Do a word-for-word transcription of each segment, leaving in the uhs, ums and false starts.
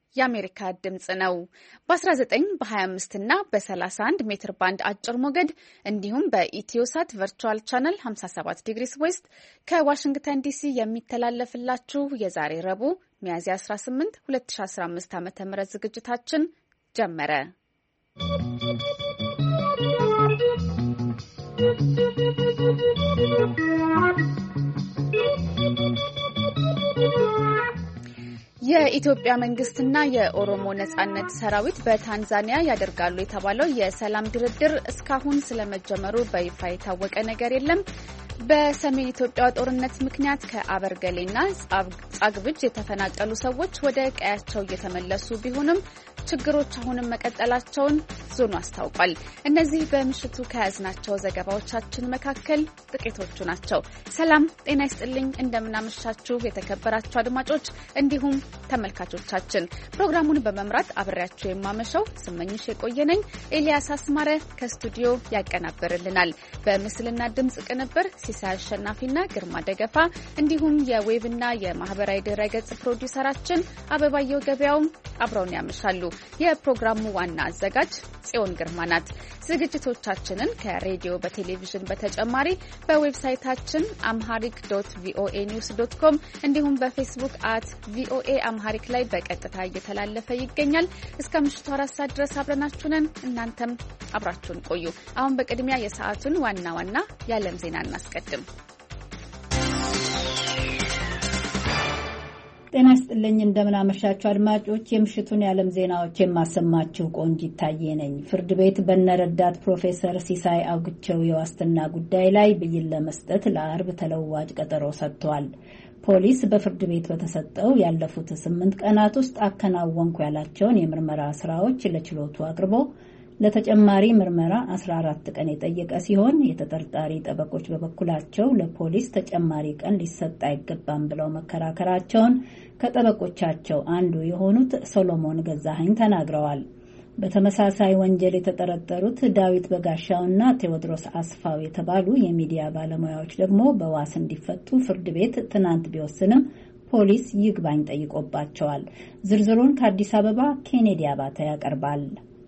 የአሜሪካ ድምጽ ነው። በ19 በ25 እና በ31 ሜትር ባንድ አጭር ሞገድ እንዲሁም በኢትዮሳት ቨርቹዋል ቻነል ሃምሳ ሰባት ዲግሪስ ዌስት ከዋሽንግተን ዲሲ የሚተላለፍላችሁ የዛሬ ረቡዕ ሚያዝያ አስራ ስምንት ሁለት ሺህ አስራ አምስት ዓ.ም ዝግጅታችን ጀመረ። የኢትዮጵያ መንግስትና የኦሮሞ ነጻነት ሰራዊት በታንዛኒያ ያደርጋሉ የተባለው የሰላም ድርድር እስካሁን ስለመጀመሩ በይፋ የታወቀ ነገር የለም። በሰሜን ኢትዮጵያ ጦርነት ምክንያት ከአበርገሌና ጻግብጅ የተፈናቀሉ ሰዎች ወደ ቀያቸው እየተመለሱ ቢሆንም ችግሮች አሁንም መቀጠላቸውን ዞኑ አስታውቋል። እነዚህ በምሽቱ ከያዝናቸው ዘገባዎቻችን መካከል ጥቂቶቹ ናቸው። ሰላም ጤና ይስጥልኝ፣ እንደምናመሻችሁ የተከበራችሁ አድማጮች እንዲሁም ተመልካቾቻችን። ፕሮግራሙን በመምራት አብሬያችሁ የማመሸው ስመኝሽ የቆየነኝ። ኤልያስ አስማረ ከስቱዲዮ ያቀናብርልናል። በምስልና ድምጽ ቅንብር ሲሳይ አሸናፊና ግርማ ደገፋ እንዲሁም የዌብና የማህበራዊ ድረገጽ ፕሮዲውሰራችን አበባየው ገበያው አብረውን ያመሻሉ። የፕሮግራሙ ዋና አዘጋጅ ጽዮን ግርማ ናት። ዝግጅቶቻችንን ከሬዲዮ በቴሌቪዥን በተጨማሪ በዌብሳይታችን አምሃሪክ ዶት ቪኦኤ ኒውስ ዶት ኮም እንዲሁም በፌስቡክ አት ቪኦኤ አምሃሪክ ላይ በቀጥታ እየተላለፈ ይገኛል። እስከ ምሽቱ አራት ሰዓት ድረስ አብረናችሁ ነን። እናንተም አብራችሁን ቆዩ። አሁን በቅድሚያ የሰዓቱን ዋና ዋና የዓለም ዜና እናስቀድም። ጤና ይስጥልኝ፣ እንደምናመሻችሁ አድማጮች። የምሽቱን የዓለም ዜናዎች የማሰማችሁ ቆንጂት ታዬ ነኝ። ፍርድ ቤት በነረዳት ፕሮፌሰር ሲሳይ አውግቸው የዋስትና ጉዳይ ላይ ብይን ለመስጠት ለአርብ ተለዋጭ ቀጠሮ ሰጥቷል። ፖሊስ በፍርድ ቤት በተሰጠው ያለፉት ስምንት ቀናት ውስጥ አከናወንኩ ያላቸውን የምርመራ ስራዎች ለችሎቱ አቅርቦ ለተጨማሪ ምርመራ አስራ አራት ቀን የጠየቀ ሲሆን የተጠርጣሪ ጠበቆች በበኩላቸው ለፖሊስ ተጨማሪ ቀን ሊሰጥ አይገባም ብለው መከራከራቸውን ከጠበቆቻቸው አንዱ የሆኑት ሶሎሞን ገዛኸኝ ተናግረዋል። በተመሳሳይ ወንጀል የተጠረጠሩት ዳዊት በጋሻውና ቴዎድሮስ አስፋው የተባሉ የሚዲያ ባለሙያዎች ደግሞ በዋስ እንዲፈቱ ፍርድ ቤት ትናንት ቢወስንም ፖሊስ ይግባኝ ጠይቆባቸዋል። ዝርዝሩን ከአዲስ አበባ ኬኔዲ አባተ ያቀርባል።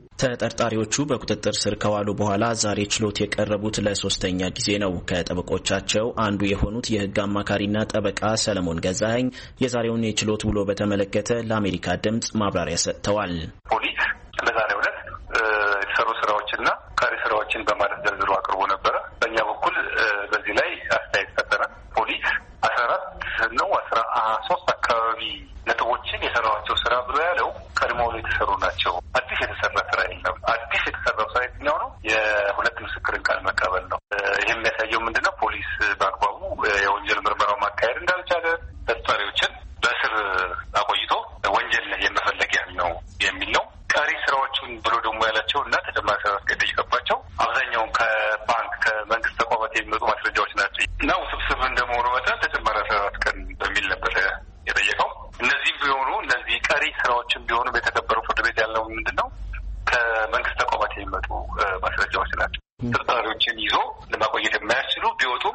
ተጠርጣሪዎቹ በቁጥጥር ስር ከዋሉ በኋላ ዛሬ ችሎት የቀረቡት ለሶስተኛ ጊዜ ነው። ከጠበቆቻቸው አንዱ የሆኑት የሕግ አማካሪና ጠበቃ ሰለሞን ገዛኸኝ የዛሬውን የችሎት ውሎ በተመለከተ ለአሜሪካ ድምጽ ማብራሪያ ሰጥተዋል። ፖሊስ በዛሬው ዕለት የተሰሩ ስራዎችና ቀሪ ስራዎችን በማለት ዘርዝሮ አቅርቦ ነበረ። በእኛ በኩል በዚህ ላይ አስተያየት ሰጠናል። ፖሊስ አስራ አራት ነው አስራ ሶስት አካባቢ ነጥቦችን የሰራቸው ስራ ብሎ ያለው ቀድሞው የተሰሩ ናቸው። አዲስ የተሰራ ስራ የለም። አዲስ የተሰራው ስራ የትኛው ነው? የሁለት ምስክርን ቃል መቀበል ነው። ይህ የሚያሳየው ምንድነው? ፖሊስ በአግባቡ የወንጀል ምርመራው ማካሄድ እንዳልቻለ፣ ተጠርጣሪዎችን በእስር አቆይቶ ወንጀል የመፈለግ ያህል ነው የሚል ነው። ቀሪ ስራዎቹን ብሎ ደግሞ ያላቸው እና ተጨማሪ ስራ የጠየቀባቸው አብዛኛውን ከባንክ ከመንግስት ተቋማት የሚመጡ ማስረጃዎች ናቸው እና ውስብስብ እንደመሆኑ መጠን ተጨማሪ አስራ አራት ቀን በሚል ነበር የጠየቀው። እነዚህም ቢሆኑ እነዚህ ቀሪ ስራዎችን ቢሆኑ የተከበረው ፍርድ ቤት ያለው ምንድነው? ከመንግስት ተቋማት የሚመጡ ማስረጃዎች ናቸው። ተጠርጣሪዎችን ይዞ ለማቆየት የማያስችሉ ቢወጡም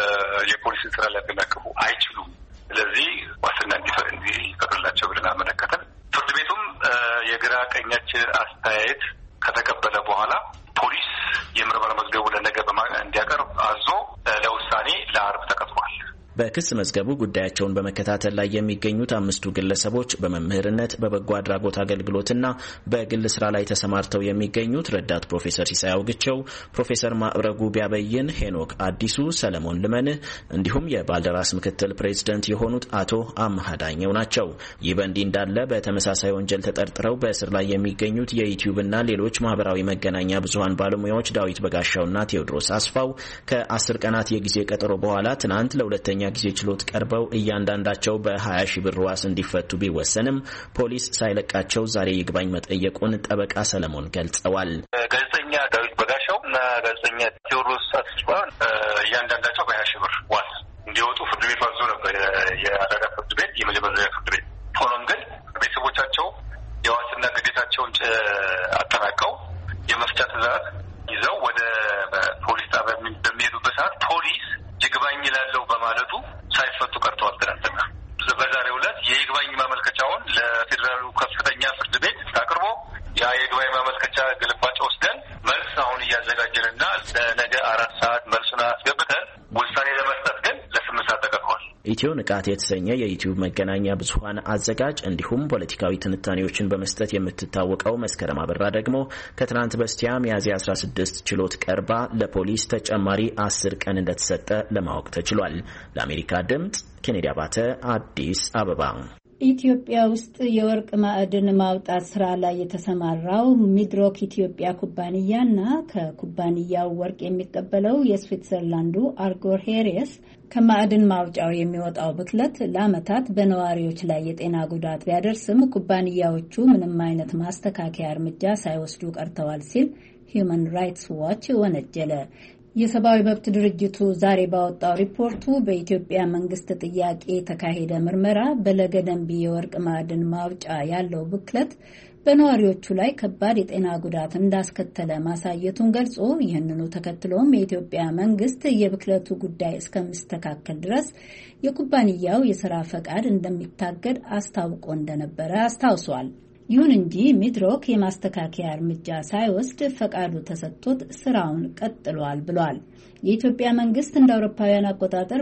የፖሊስን ስራ ሊያደናቅፉ አይችሉም። ስለዚህ ዋስትና እንዲፈቅድላቸው ብለን አመለከተን። ፍርድ ቤቱም የግራ ቀኛችን አስተያየት ከተቀበለ በኋላ ፖሊስ የምርመራ መዝገቡ ለነገ እንዲያቀርብ አዞ ለውሳኔ ለአርብ ተቀጥሯል። በክስ መዝገቡ ጉዳያቸውን በመከታተል ላይ የሚገኙት አምስቱ ግለሰቦች በመምህርነት በበጎ አድራጎት አገልግሎትና በግል ስራ ላይ ተሰማርተው የሚገኙት ረዳት ፕሮፌሰር ሲሳይ አውግቸው፣ ፕሮፌሰር ማዕረጉ ቢያበይን፣ ሄኖክ አዲሱ፣ ሰለሞን ልመንህ እንዲሁም የባልደራስ ምክትል ፕሬዝደንት የሆኑት አቶ አምሃ ዳኘው ናቸው። ይህ በእንዲህ እንዳለ በተመሳሳይ ወንጀል ተጠርጥረው በእስር ላይ የሚገኙት የዩቲዩብና ሌሎች ማህበራዊ መገናኛ ብዙሀን ባለሙያዎች ዳዊት በጋሻውና ቴዎድሮስ አስፋው ከአስር ቀናት የጊዜ ቀጠሮ በኋላ ትናንት ለሁለተኛ ጊዜ ችሎት ቀርበው እያንዳንዳቸው በሀያ ሺህ ብር ዋስ እንዲፈቱ ቢወሰንም ፖሊስ ሳይለቃቸው ዛሬ ይግባኝ መጠየቁን ጠበቃ ሰለሞን ገልጸዋል። ጋዜጠኛ ዳዊት በጋሻው እና ጋዜጠኛ ቴዎድሮስ አስፋ እያንዳንዳቸው በሀያ ሺህ ብር ዋስ እንዲወጡ ፍርድ ቤቱ አዞ ነበር። የአራዳ ፍርድ ቤት የመጀመሪያ ፍርድ ቤት። ሆኖም ግን ቤተሰቦቻቸው የዋስትና ግዴታቸውን አጠናቀው የመፍቻ ትዕዛዝ ይዘው ወደ ፖሊስ ጣቢያ በሚሄዱበት ሰዓት ፖሊስ ይግባኝ ላለው በማለቱ ሳይፈቱ ቀርተዋል። ትናንትና በዛሬው ዕለት የይግባኝ ማመልከቻውን ለፌዴራሉ ከፍተኛ ፍርድ ቤት አቅርቦ ያ የይግባኝ ማመልከቻ ግልባጭ ወስደን መልስ አሁን እያዘጋጀንና ለነገ አራት ሰዓት መልሱን አስገብተን ውሳኔ ለመስጠት ግን ለስምንት ሰዓት ተቀርቧል። ኢትዮ ንቃት የተሰኘ የዩቲዩብ መገናኛ ብዙሃን አዘጋጅ እንዲሁም ፖለቲካዊ ትንታኔዎችን በመስጠት የምትታወቀው መስከረም አበራ ደግሞ ከትናንት በስቲያ ሚያዝያ አስራ ስድስት ችሎት ቀርባ ለፖሊስ ተጨማሪ አስር ቀን እንደተሰጠ ለማወቅ ተችሏል። ለአሜሪካ ድምጽ ኬኔዲ አባተ አዲስ አበባ። ኢትዮጵያ ውስጥ የወርቅ ማዕድን ማውጣት ስራ ላይ የተሰማራው ሚድሮክ ኢትዮጵያ ኩባንያና ከኩባንያው ወርቅ የሚቀበለው የስዊትዘርላንዱ አርጎር ሄሪየስ ከማዕድን ማውጫው የሚወጣው ብክለት ለዓመታት በነዋሪዎች ላይ የጤና ጉዳት ቢያደርስም ኩባንያዎቹ ምንም አይነት ማስተካከያ እርምጃ ሳይወስዱ ቀርተዋል ሲል ሂዩማን ራይትስ ዋች ወነጀለ። የሰብአዊ መብት ድርጅቱ ዛሬ ባወጣው ሪፖርቱ በኢትዮጵያ መንግስት ጥያቄ የተካሄደ ምርመራ በለገደንቢ የወርቅ ማዕድን ማውጫ ያለው ብክለት በነዋሪዎቹ ላይ ከባድ የጤና ጉዳት እንዳስከተለ ማሳየቱን ገልጾ ይህንኑ ተከትሎም የኢትዮጵያ መንግስት የብክለቱ ጉዳይ እስከሚስተካከል ድረስ የኩባንያው የሥራ ፈቃድ እንደሚታገድ አስታውቆ እንደነበረ አስታውሷል። ይሁን እንጂ ሚድሮክ የማስተካከያ እርምጃ ሳይወስድ ፈቃዱ ተሰጥቶት ስራውን ቀጥሏል ብሏል። የኢትዮጵያ መንግስት እንደ አውሮፓውያን አቆጣጠር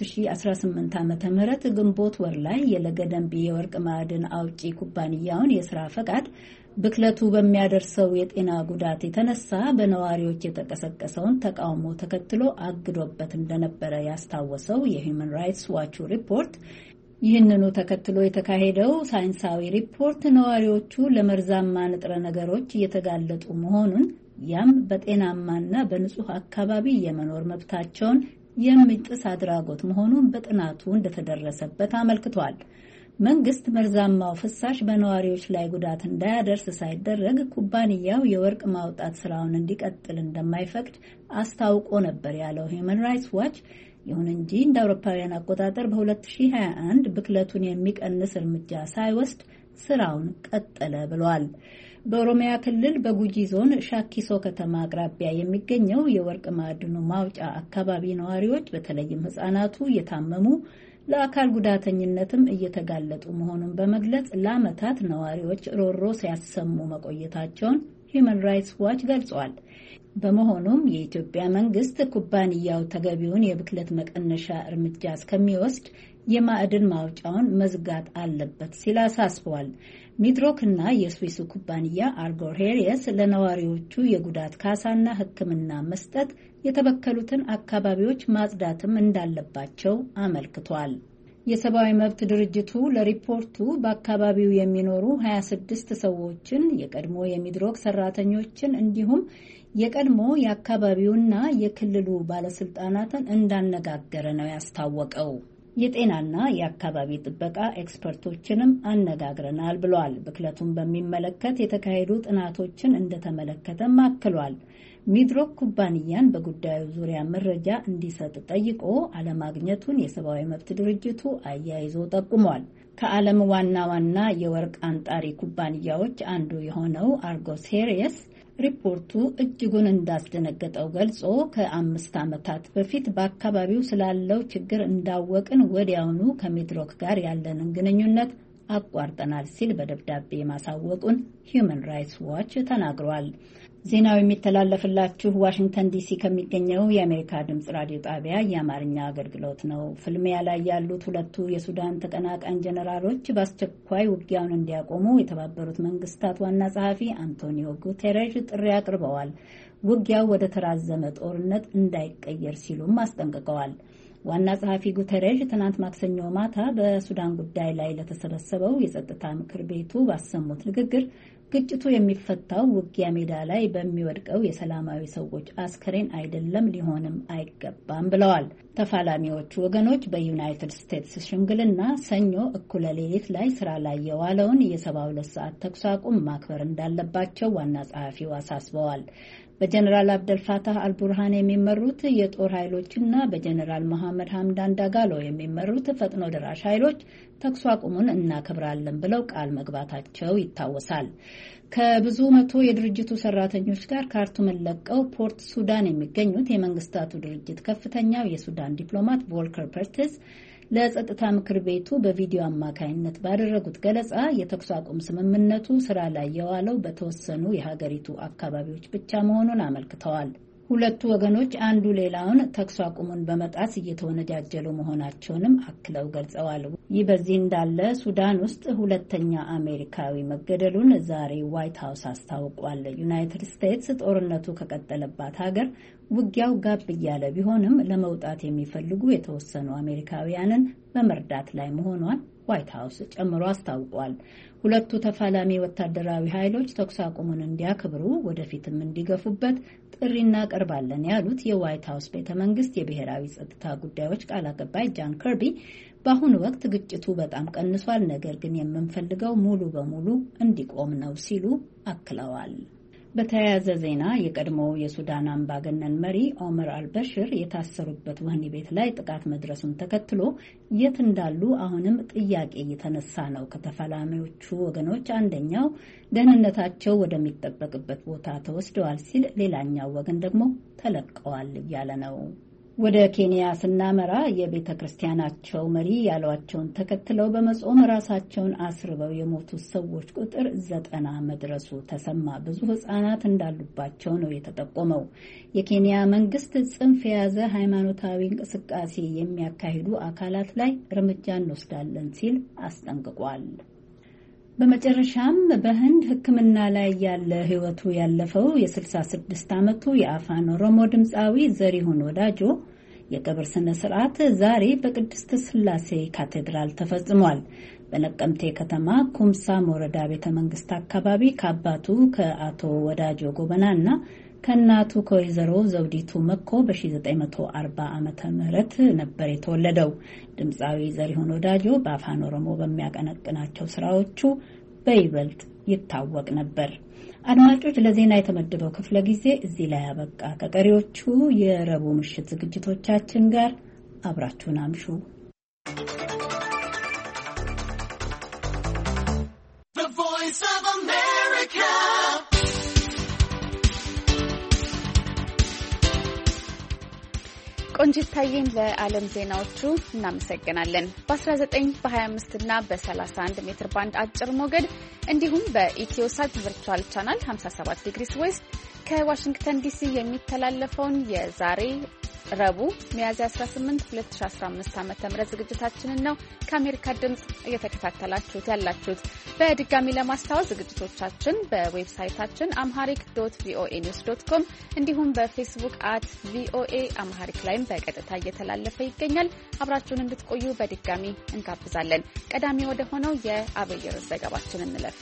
በ2018 ዓመተ ምህረት ግንቦት ወር ላይ የለገደንቢ የወርቅ ማዕድን አውጪ ኩባንያውን የስራ ፈቃድ ብክለቱ በሚያደርሰው የጤና ጉዳት የተነሳ በነዋሪዎች የተቀሰቀሰውን ተቃውሞ ተከትሎ አግዶበት እንደነበረ ያስታወሰው የሂውማን ራይትስ ዋቹ ሪፖርት ይህንኑ ተከትሎ የተካሄደው ሳይንሳዊ ሪፖርት ነዋሪዎቹ ለመርዛማ ንጥረ ነገሮች እየተጋለጡ መሆኑን ያም በጤናማና በንጹህ አካባቢ የመኖር መብታቸውን የሚጥስ አድራጎት መሆኑን በጥናቱ እንደተደረሰበት አመልክቷል። መንግስት መርዛማው ፍሳሽ በነዋሪዎች ላይ ጉዳት እንዳያደርስ ሳይደረግ ኩባንያው የወርቅ ማውጣት ስራውን እንዲቀጥል እንደማይፈቅድ አስታውቆ ነበር ያለው ሂውማን ራይትስ ዋች ይሁን እንጂ እንደ አውሮፓውያን አቆጣጠር በ2021 ብክለቱን የሚቀንስ እርምጃ ሳይወስድ ስራውን ቀጠለ ብሏል። በኦሮሚያ ክልል በጉጂ ዞን ሻኪሶ ከተማ አቅራቢያ የሚገኘው የወርቅ ማዕድኑ ማውጫ አካባቢ ነዋሪዎች በተለይም ህጻናቱ እየታመሙ ለአካል ጉዳተኝነትም እየተጋለጡ መሆኑን በመግለጽ ለዓመታት ነዋሪዎች ሮሮ ሲያሰሙ መቆየታቸውን ሂውማን ራይትስ ዋች ገልጿል። በመሆኑም የኢትዮጵያ መንግስት ኩባንያው ተገቢውን የብክለት መቀነሻ እርምጃ እስከሚወስድ የማዕድን ማውጫውን መዝጋት አለበት ሲል አሳስቧል። ሚድሮክና የስዊሱ ኩባንያ አርጎር ሄሪየስ ለነዋሪዎቹ የጉዳት ካሳና ሕክምና መስጠት፣ የተበከሉትን አካባቢዎች ማጽዳትም እንዳለባቸው አመልክቷል። የሰብአዊ መብት ድርጅቱ ለሪፖርቱ በአካባቢው የሚኖሩ ሀያ ስድስት ሰዎችን፣ የቀድሞ የሚድሮክ ሰራተኞችን እንዲሁም የቀድሞ የአካባቢውና የክልሉ ባለስልጣናትን እንዳነጋገረ ነው ያስታወቀው። የጤናና የአካባቢ ጥበቃ ኤክስፐርቶችንም አነጋግረናል ብሏል። ብክለቱን በሚመለከት የተካሄዱ ጥናቶችን እንደተመለከተም አክሏል። ሚድሮክ ኩባንያን በጉዳዩ ዙሪያ መረጃ እንዲሰጥ ጠይቆ አለማግኘቱን የሰብአዊ መብት ድርጅቱ አያይዞ ጠቁሟል። ከዓለም ዋና ዋና የወርቅ አንጣሪ ኩባንያዎች አንዱ የሆነው አርጎስ ሄሪየስ ሪፖርቱ እጅጉን እንዳስደነገጠው ገልጾ ከአምስት ዓመታት በፊት በአካባቢው ስላለው ችግር እንዳወቅን ወዲያውኑ ከሚድሮክ ጋር ያለንን ግንኙነት አቋርጠናል ሲል በደብዳቤ ማሳወቁን ሂውማን ራይትስ ዋች ተናግሯል። ዜናው የሚተላለፍላችሁ ዋሽንግተን ዲሲ ከሚገኘው የአሜሪካ ድምጽ ራዲዮ ጣቢያ የአማርኛ አገልግሎት ነው። ፍልሚያ ላይ ያሉት ሁለቱ የሱዳን ተቀናቃኝ ጀነራሎች በአስቸኳይ ውጊያውን እንዲያቆሙ የተባበሩት መንግስታት ዋና ጸሐፊ አንቶኒዮ ጉቴሬሽ ጥሪ አቅርበዋል። ውጊያው ወደ ተራዘመ ጦርነት እንዳይቀየር ሲሉም አስጠንቅቀዋል። ዋና ጸሐፊ ጉተሬዥ ትናንት ማክሰኞ ማታ በሱዳን ጉዳይ ላይ ለተሰበሰበው የጸጥታ ምክር ቤቱ ባሰሙት ንግግር ግጭቱ የሚፈታው ውጊያ ሜዳ ላይ በሚወድቀው የሰላማዊ ሰዎች አስከሬን አይደለም፣ ሊሆንም አይገባም ብለዋል። ተፋላሚዎቹ ወገኖች በዩናይትድ ስቴትስ ሽምግልና ሰኞ እኩለ ሌሊት ላይ ስራ ላይ የዋለውን የሰባ ሁለት ሰዓት ተኩስ አቁም ማክበር እንዳለባቸው ዋና ጸሐፊው አሳስበዋል። በጀነራል አብደልፋታህ አልቡርሃን የሚመሩት የጦር ኃይሎችና በጀነራል መሐመድ ሐምዳን ዳጋሎ የሚመሩት ፈጥኖ ደራሽ ኃይሎች ተኩስ አቁሙን እናከብራለን ብለው ቃል መግባታቸው ይታወሳል። ከብዙ መቶ የድርጅቱ ሰራተኞች ጋር ካርቱምን ለቀው ፖርት ሱዳን የሚገኙት የመንግስታቱ ድርጅት ከፍተኛው የሱዳን ዲፕሎማት ቮልከር ፐርትስ ለጸጥታ ምክር ቤቱ በቪዲዮ አማካይነት ባደረጉት ገለጻ የተኩስ አቁም ስምምነቱ ስራ ላይ የዋለው በተወሰኑ የሀገሪቱ አካባቢዎች ብቻ መሆኑን አመልክተዋል። ሁለቱ ወገኖች አንዱ ሌላውን ተኩስ አቁሙን በመጣስ እየተወነጃጀሉ መሆናቸውንም አክለው ገልጸዋል። ይህ በዚህ እንዳለ ሱዳን ውስጥ ሁለተኛ አሜሪካዊ መገደሉን ዛሬ ዋይት ሀውስ አስታውቋል። ዩናይትድ ስቴትስ ጦርነቱ ከቀጠለባት ሀገር ውጊያው ጋብ እያለ ቢሆንም ለመውጣት የሚፈልጉ የተወሰኑ አሜሪካውያንን በመርዳት ላይ መሆኗን ዋይት ሀውስ ጨምሮ አስታውቋል። ሁለቱ ተፋላሚ ወታደራዊ ኃይሎች ተኩስ አቁሙን እንዲያከብሩ ወደፊትም እንዲገፉበት ጥሪ እናቀርባለን ያሉት የዋይት ሀውስ ቤተ መንግስት የብሔራዊ ጸጥታ ጉዳዮች ቃል አቀባይ ጃን ከርቢ በአሁኑ ወቅት ግጭቱ በጣም ቀንሷል፣ ነገር ግን የምንፈልገው ሙሉ በሙሉ እንዲቆም ነው ሲሉ አክለዋል። በተያያዘ ዜና የቀድሞው የሱዳን አምባገነን መሪ ኦመር አልበሽር የታሰሩበት ወህኒ ቤት ላይ ጥቃት መድረሱን ተከትሎ የት እንዳሉ አሁንም ጥያቄ እየተነሳ ነው። ከተፋላሚዎቹ ወገኖች አንደኛው ደህንነታቸው ወደሚጠበቅበት ቦታ ተወስደዋል ሲል፣ ሌላኛው ወገን ደግሞ ተለቀዋል እያለ ነው። ወደ ኬንያ ስናመራ የቤተ ክርስቲያናቸው መሪ ያሏቸውን ተከትለው በመጾም ራሳቸውን አስርበው የሞቱት ሰዎች ቁጥር ዘጠና መድረሱ ተሰማ። ብዙ ሕጻናት እንዳሉባቸው ነው የተጠቆመው። የኬንያ መንግስት ጽንፍ የያዘ ሃይማኖታዊ እንቅስቃሴ የሚያካሂዱ አካላት ላይ እርምጃ እንወስዳለን ሲል አስጠንቅቋል። በመጨረሻም በህንድ ሕክምና ላይ ያለ ህይወቱ ያለፈው የስልሳ ስድስት ዓመቱ የአፋን ኦሮሞ ድምፃዊ ዘሪሁን ወዳጆ የቀብር ስነ ስርዓት ዛሬ በቅድስት ስላሴ ካቴድራል ተፈጽሟል። በነቀምቴ ከተማ ኩምሳ ሞረዳ ቤተ መንግስት አካባቢ ከአባቱ ከአቶ ወዳጆ ጎበናና ከእናቱ ከወይዘሮ ዘውዲቱ መኮ በ1940 ዓመተ ምህረት ነበር የተወለደው። ድምፃዊ ዘሪሁን ወዳጆ በአፋን ኦሮሞ በሚያቀነቅናቸው ስራዎቹ በይበልጥ ይታወቅ ነበር። አድማጮች፣ ለዜና የተመደበው ክፍለ ጊዜ እዚህ ላይ አበቃ። ከቀሪዎቹ የረቡዕ ምሽት ዝግጅቶቻችን ጋር አብራችሁን አምሹ። ቆንጂት ታዬን ለዓለም ዜናዎቹ እናመሰግናለን። በ19 በ25 እና በ31 ሜትር ባንድ አጭር ሞገድ እንዲሁም በኢትዮሳት ቨርቹዋል ቻናል ሃምሳ ሰባት ዲግሪስ ዌስት ከዋሽንግተን ዲሲ የሚተላለፈውን የዛሬ ረቡዕ ሚያዝያ አስራ ስምንት ሁለት ሺህ አስራ አምስት ዓመተ ምህረት ዝግጅታችንን ነው ከአሜሪካ ድምጽ እየተከታተላችሁት ያላችሁት። በድጋሚ ለማስታወስ ዝግጅቶቻችን በዌብሳይታችን አምሃሪክ ዶት ቪኦኤ ኒውስ ዶት ኮም እንዲሁም በፌስቡክ አት ቪኦኤ አምሃሪክ ላይም በቀጥታ እየተላለፈ ይገኛል። አብራችሁን እንድትቆዩ በድጋሚ እንጋብዛለን። ቀዳሚ ወደ ሆነው የአበየር ዘገባችን እንለፍ።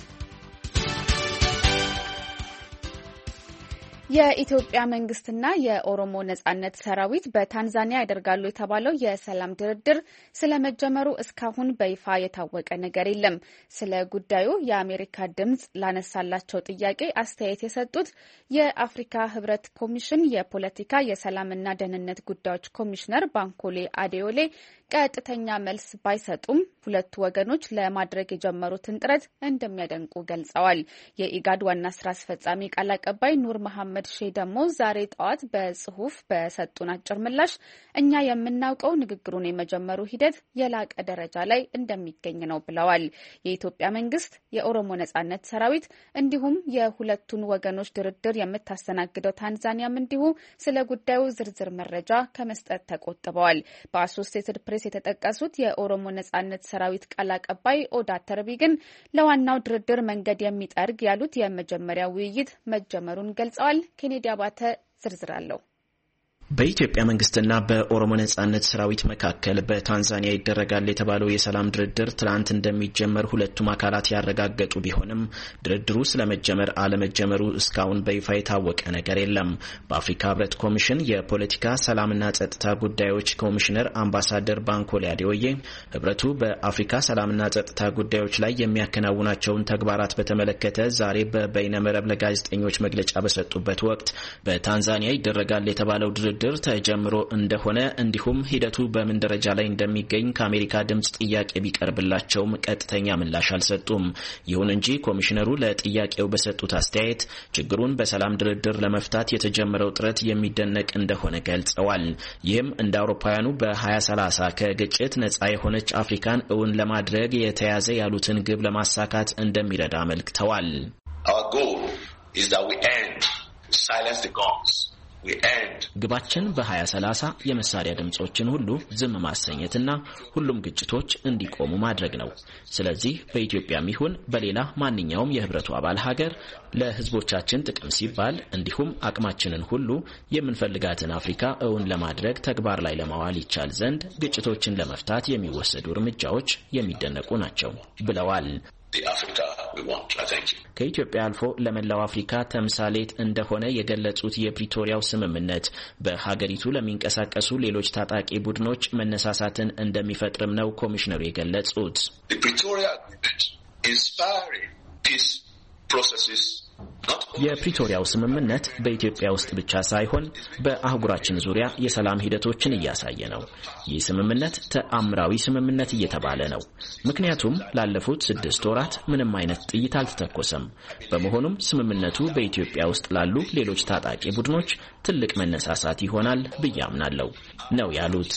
የኢትዮጵያ መንግስትና የኦሮሞ ነጻነት ሰራዊት በታንዛኒያ ያደርጋሉ የተባለው የሰላም ድርድር ስለመጀመሩ እስካሁን በይፋ የታወቀ ነገር የለም። ስለ ጉዳዩ የአሜሪካ ድምጽ ላነሳላቸው ጥያቄ አስተያየት የሰጡት የአፍሪካ ህብረት ኮሚሽን የፖለቲካ የሰላምና ደህንነት ጉዳዮች ኮሚሽነር ባንኮሌ አዴዮሌ ቀጥተኛ መልስ ባይሰጡም ሁለቱ ወገኖች ለማድረግ የጀመሩትን ጥረት እንደሚያደንቁ ገልጸዋል። የኢጋድ ዋና ስራ አስፈጻሚ ቃል አቀባይ ኑር መሐመድ ሼህ ደግሞ ዛሬ ጠዋት በጽሁፍ በሰጡን አጭር ምላሽ እኛ የምናውቀው ንግግሩን የመጀመሩ ሂደት የላቀ ደረጃ ላይ እንደሚገኝ ነው ብለዋል። የኢትዮጵያ መንግስት፣ የኦሮሞ ነጻነት ሰራዊት እንዲሁም የሁለቱን ወገኖች ድርድር የምታስተናግደው ታንዛኒያም እንዲሁ ስለ ጉዳዩ ዝርዝር መረጃ ከመስጠት ተቆጥበዋል። በአሶሲኤትድ ፕሬስ የተጠቀሱት የኦሮሞ ነጻነት ሰራዊት ቃል አቀባይ ኦዳ ተርቢ ግን ለዋናው ድርድር መንገድ የሚጠርግ ያሉት የመጀመሪያ ውይይት መጀመሩን ገልጸዋል። ኬኔዲ አባተ ዝርዝር አለው። በኢትዮጵያ መንግስትና በኦሮሞ ነጻነት ሰራዊት መካከል በታንዛኒያ ይደረጋል የተባለው የሰላም ድርድር ትላንት እንደሚጀመር ሁለቱም አካላት ያረጋገጡ ቢሆንም ድርድሩ ስለመጀመር አለመጀመሩ እስካሁን በይፋ የታወቀ ነገር የለም። በአፍሪካ ህብረት ኮሚሽን የፖለቲካ ሰላምና ጸጥታ ጉዳዮች ኮሚሽነር አምባሳደር ባንኮሌ አዴዮዬ ህብረቱ በአፍሪካ ሰላምና ጸጥታ ጉዳዮች ላይ የሚያከናውናቸውን ተግባራት በተመለከተ ዛሬ በበይነመረብ ለጋዜጠኞች መግለጫ በሰጡበት ወቅት በታንዛኒያ ይደረጋል የተባለው ድርድር ድርድር ተጀምሮ እንደሆነ እንዲሁም ሂደቱ በምን ደረጃ ላይ እንደሚገኝ ከአሜሪካ ድምጽ ጥያቄ ቢቀርብላቸውም ቀጥተኛ ምላሽ አልሰጡም። ይሁን እንጂ ኮሚሽነሩ ለጥያቄው በሰጡት አስተያየት ችግሩን በሰላም ድርድር ለመፍታት የተጀመረው ጥረት የሚደነቅ እንደሆነ ገልጸዋል። ይህም እንደ አውሮፓውያኑ በሀያ ሰላሳ ከግጭት ነጻ የሆነች አፍሪካን እውን ለማድረግ የተያዘ ያሉትን ግብ ለማሳካት እንደሚረዳ አመልክተዋል። Our goal is that we end, we silence the guns. We end. ግባችን በሀያ ሰላሳ የመሳሪያ ድምጾችን ሁሉ ዝም ማሰኘትና ሁሉም ግጭቶች እንዲቆሙ ማድረግ ነው። ስለዚህ በኢትዮጵያም ይሁን በሌላ ማንኛውም የህብረቱ አባል ሀገር ለህዝቦቻችን ጥቅም ሲባል እንዲሁም አቅማችንን ሁሉ የምንፈልጋትን አፍሪካ እውን ለማድረግ ተግባር ላይ ለማዋል ይቻል ዘንድ ግጭቶችን ለመፍታት የሚወሰዱ እርምጃዎች የሚደነቁ ናቸው ብለዋል። ከኢትዮጵያ አልፎ ለመላው አፍሪካ ተምሳሌት እንደሆነ የገለጹት የፕሪቶሪያው ስምምነት በሀገሪቱ ለሚንቀሳቀሱ ሌሎች ታጣቂ ቡድኖች መነሳሳትን እንደሚፈጥርም ነው ኮሚሽነሩ የገለጹት። የፕሪቶሪያው ስምምነት በኢትዮጵያ ውስጥ ብቻ ሳይሆን በአህጉራችን ዙሪያ የሰላም ሂደቶችን እያሳየ ነው። ይህ ስምምነት ተአምራዊ ስምምነት እየተባለ ነው። ምክንያቱም ላለፉት ስድስት ወራት ምንም አይነት ጥይት አልተተኮሰም። በመሆኑም ስምምነቱ በኢትዮጵያ ውስጥ ላሉ ሌሎች ታጣቂ ቡድኖች ትልቅ መነሳሳት ይሆናል ብዬ አምናለሁ ነው ያሉት።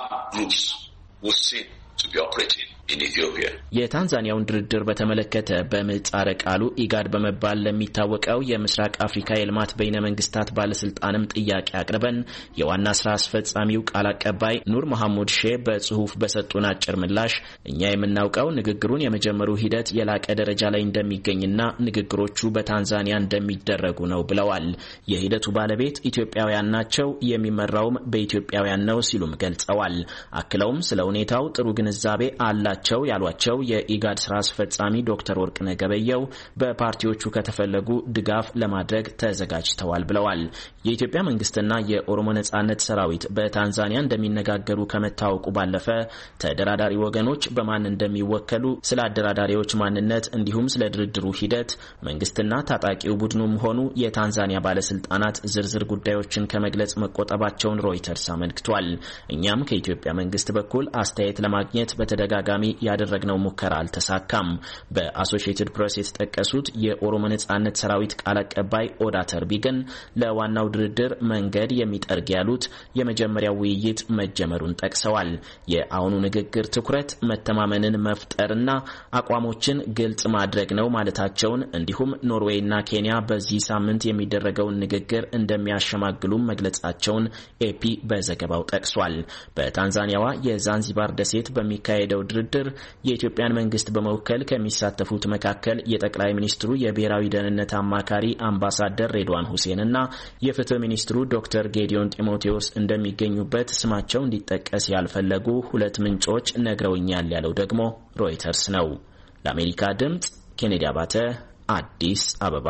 የታንዛኒያውን ድርድር በተመለከተ በምህጻረ ቃሉ ኢጋድ በመባል ለሚታወቀው የምስራቅ አፍሪካ የልማት በይነ መንግስታት ባለስልጣንም ጥያቄ አቅርበን የዋና ስራ አስፈጻሚው ቃል አቀባይ ኑር መሐሙድ ሼህ በጽሁፍ በሰጡን አጭር ምላሽ እኛ የምናውቀው ንግግሩን የመጀመሩ ሂደት የላቀ ደረጃ ላይ እንደሚገኝና ንግግሮቹ በታንዛኒያ እንደሚደረጉ ነው ብለዋል። የሂደቱ ባለቤት ኢትዮጵያውያን ናቸው፣ የሚመራውም በኢትዮጵያውያን ነው ሲሉም ገልጸዋል። አክለውም ስለ ሁኔታው ጥሩ ግንዛቤ አላ ቸው ያሏቸው የኢጋድ ስራ አስፈጻሚ ዶክተር ወርቅነህ ገበየሁ በፓርቲዎቹ ከተፈለጉ ድጋፍ ለማድረግ ተዘጋጅተዋል ብለዋል። የኢትዮጵያ መንግስትና የኦሮሞ ነጻነት ሰራዊት በታንዛኒያ እንደሚነጋገሩ ከመታወቁ ባለፈ ተደራዳሪ ወገኖች በማን እንደሚወከሉ፣ ስለ አደራዳሪዎች ማንነት እንዲሁም ስለ ድርድሩ ሂደት መንግስትና ታጣቂው ቡድኑም ሆኑ የታንዛኒያ ባለስልጣናት ዝርዝር ጉዳዮችን ከመግለጽ መቆጠባቸውን ሮይተርስ አመልክቷል። እኛም ከኢትዮጵያ መንግስት በኩል አስተያየት ለማግኘት በተደጋጋሚ ያደረግነው ሙከራ አልተሳካም። በአሶሺየትድ ፕሬስ የተጠቀሱት የኦሮሞ ነጻነት ሰራዊት ቃል አቀባይ ኦዳ ተርቢ ግን ለዋናው ድርድር መንገድ የሚጠርግ ያሉት የመጀመሪያው ውይይት መጀመሩን ጠቅሰዋል። የአሁኑ ንግግር ትኩረት መተማመንን መፍጠርና አቋሞችን ግልጽ ማድረግ ነው ማለታቸውን እንዲሁም ኖርዌይና ኬንያ በዚህ ሳምንት የሚደረገውን ንግግር እንደሚያሸማግሉም መግለጻቸውን ኤፒ በዘገባው ጠቅሷል። በታንዛኒያዋ የዛንዚባር ደሴት በሚካሄደው ድርድር የኢትዮጵያን መንግስት በመወከል ከሚሳተፉት መካከል የጠቅላይ ሚኒስትሩ የብሔራዊ ደህንነት አማካሪ አምባሳደር ሬድዋን ሁሴንና የፍትህ ሚኒስትሩ ዶክተር ጌዲዮን ጢሞቴዎስ እንደሚገኙበት ስማቸው እንዲጠቀስ ያልፈለጉ ሁለት ምንጮች ነግረውኛል ያለው ደግሞ ሮይተርስ ነው። ለአሜሪካ ድምጽ ኬኔዲ አባተ አዲስ አበባ።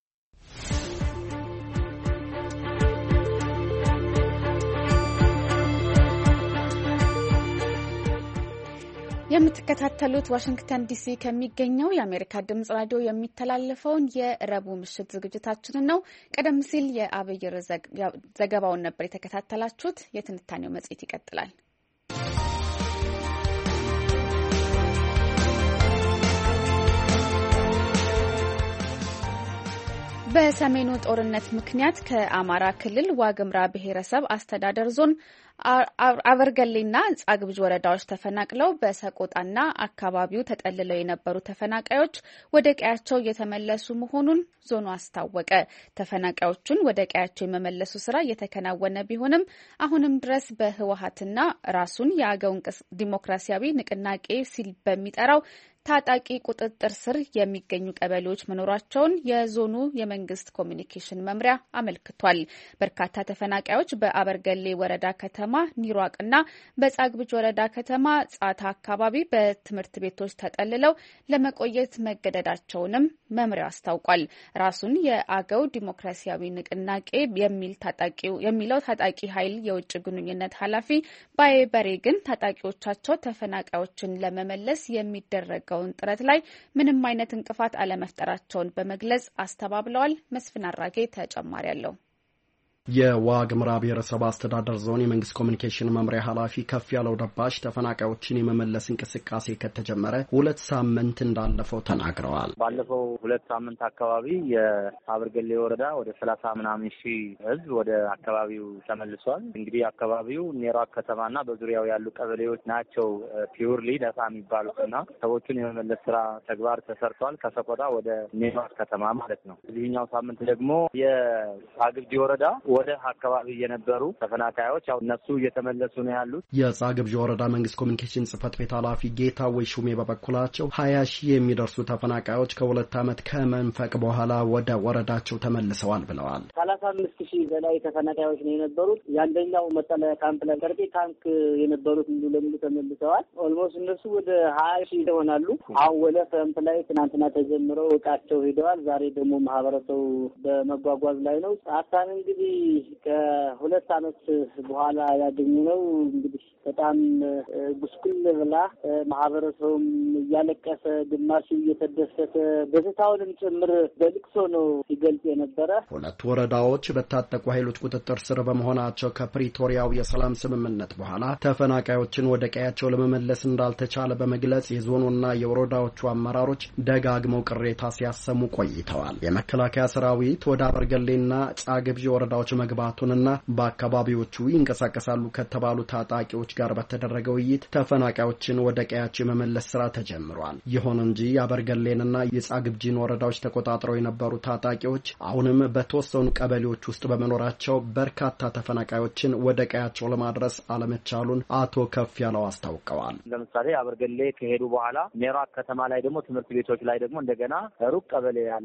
የምትከታተሉት ዋሽንግተን ዲሲ ከሚገኘው የአሜሪካ ድምጽ ራዲዮ የሚተላለፈውን የረቡዕ ምሽት ዝግጅታችንን ነው። ቀደም ሲል የአብይር ዘገባውን ነበር የተከታተላችሁት። የትንታኔው መጽሔት ይቀጥላል። በሰሜኑ ጦርነት ምክንያት ከአማራ ክልል ዋግምራ ብሔረሰብ አስተዳደር ዞን አበርገሌና ጻግብጅ ወረዳዎች ተፈናቅለው በሰቆጣና አካባቢው ተጠልለው የነበሩ ተፈናቃዮች ወደ ቀያቸው እየተመለሱ መሆኑን ዞኑ አስታወቀ። ተፈናቃዮቹን ወደ ቀያቸው የመመለሱ ስራ እየተከናወነ ቢሆንም አሁንም ድረስ በህወሓትና ራሱን የአገው ዲሞክራሲያዊ ንቅናቄ ሲል በሚጠራው ታጣቂ ቁጥጥር ስር የሚገኙ ቀበሌዎች መኖራቸውን የዞኑ የመንግስት ኮሚኒኬሽን መምሪያ አመልክቷል። በርካታ ተፈናቃዮች በአበርገሌ ወረዳ ከተማ ኒሯቅና በጻግብጅ ወረዳ ከተማ ጻታ አካባቢ በትምህርት ቤቶች ተጠልለው ለመቆየት መገደዳቸውንም መምሪያው አስታውቋል። ራሱን የአገው ዲሞክራሲያዊ ንቅናቄ የሚል ታጣቂው የሚለው ታጣቂ ኃይል የውጭ ግንኙነት ኃላፊ ባዬ በሬ ግን ታጣቂዎቻቸው ተፈናቃዮችን ለመመለስ የሚደረግ ጥረት ላይ ምንም አይነት እንቅፋት አለመፍጠራቸውን በመግለጽ አስተባብለዋል። መስፍን አራጌ ተጨማሪ አለው። የዋግምራ ብሔረሰብ አስተዳደር ዞን የመንግስት ኮሚኒኬሽን መምሪያ ኃላፊ ከፍ ያለው ደባሽ ተፈናቃዮችን የመመለስ እንቅስቃሴ ከተጀመረ ሁለት ሳምንት እንዳለፈው ተናግረዋል። ባለፈው ሁለት ሳምንት አካባቢ የአበርገሌ ወረዳ ወደ ሰላሳ ምናምን ሺህ ህዝብ ወደ አካባቢው ተመልሷል። እንግዲህ አካባቢው ኔራ ከተማና በዙሪያው ያሉ ቀበሌዎች ናቸው ፒውርሊ ነጻ የሚባሉትና ሰዎችን የመመለስ ስራ ተግባር ተሰርቷል። ከሰቆጣ ወደ ኔራ ከተማ ማለት ነው። እዚህኛው ሳምንት ደግሞ የጻግብጂ ወረዳ ወደ አካባቢ የነበሩ ተፈናቃዮች ያው እነሱ እየተመለሱ ነው ያሉት። የጻግብጂ ወረዳ መንግስት ኮሚኒኬሽን ጽህፈት ቤት ኃላፊ ጌታ ወይ ሹሜ በበኩላቸው ሀያ ሺህ የሚደርሱ ተፈናቃዮች ከሁለት ዓመት ከመንፈቅ በኋላ ወደ ወረዳቸው ተመልሰዋል ብለዋል። ሰላሳ አምስት ሺህ በላይ ተፈናቃዮች ነው የነበሩት። የአንደኛው መጠለያ ካምፕ ላይ ቀርጤ ታንክ የነበሩት ሙሉ ለሙሉ ተመልሰዋል። ኦልሞስት እነሱ ወደ ሀያ ሺህ ይሆናሉ። አሁን ወደ ካምፕ ላይ ትናንትና ተጀምረው እቃቸው ሄደዋል። ዛሬ ደግሞ ማህበረሰቡ በመጓጓዝ ላይ ነው። አታን እንግዲህ ከሁለት ዓመት በኋላ ያገኘነው እንግዲህ በጣም ጉስቁል ብላ ማህበረሰቡም እያለቀሰ ግማሹ እየተደሰተ ደስታውንም ጭምር በልቅሶ ነው ሲገልጽ የነበረ። ሁለት ወረዳዎች በታጠቁ ኃይሎች ቁጥጥር ስር በመሆናቸው ከፕሪቶሪያው የሰላም ስምምነት በኋላ ተፈናቃዮችን ወደ ቀያቸው ለመመለስ እንዳልተቻለ በመግለጽ የዞኑና የወረዳዎቹ አመራሮች ደጋግመው ቅሬታ ሲያሰሙ ቆይተዋል። የመከላከያ ሰራዊት ወደ አበርገሌና ጻግብጂ ወረዳዎች መግባቱንና በአካባቢዎቹ ይንቀሳቀሳሉ ከተባሉ ታጣቂዎች ጋር በተደረገ ውይይት ተፈናቃዮችን ወደ ቀያቸው የመመለስ ስራ ተጀምሯል። ይሁን እንጂ የአበርገሌንና የጻግብጂን ወረዳዎች ተቆጣጥረው የነበሩ ታጣቂዎች አሁንም በተወሰኑ ቀበሌዎች ውስጥ በመኖራቸው በርካታ ተፈናቃዮችን ወደ ቀያቸው ለማድረስ አለመቻሉን አቶ ከፍ ያለው አስታውቀዋል። ለምሳሌ አበርገሌ ከሄዱ በኋላ ኔራ ከተማ ላይ ደግሞ ትምህርት ቤቶች ላይ ደግሞ እንደገና ሩቅ ቀበሌ ያሉ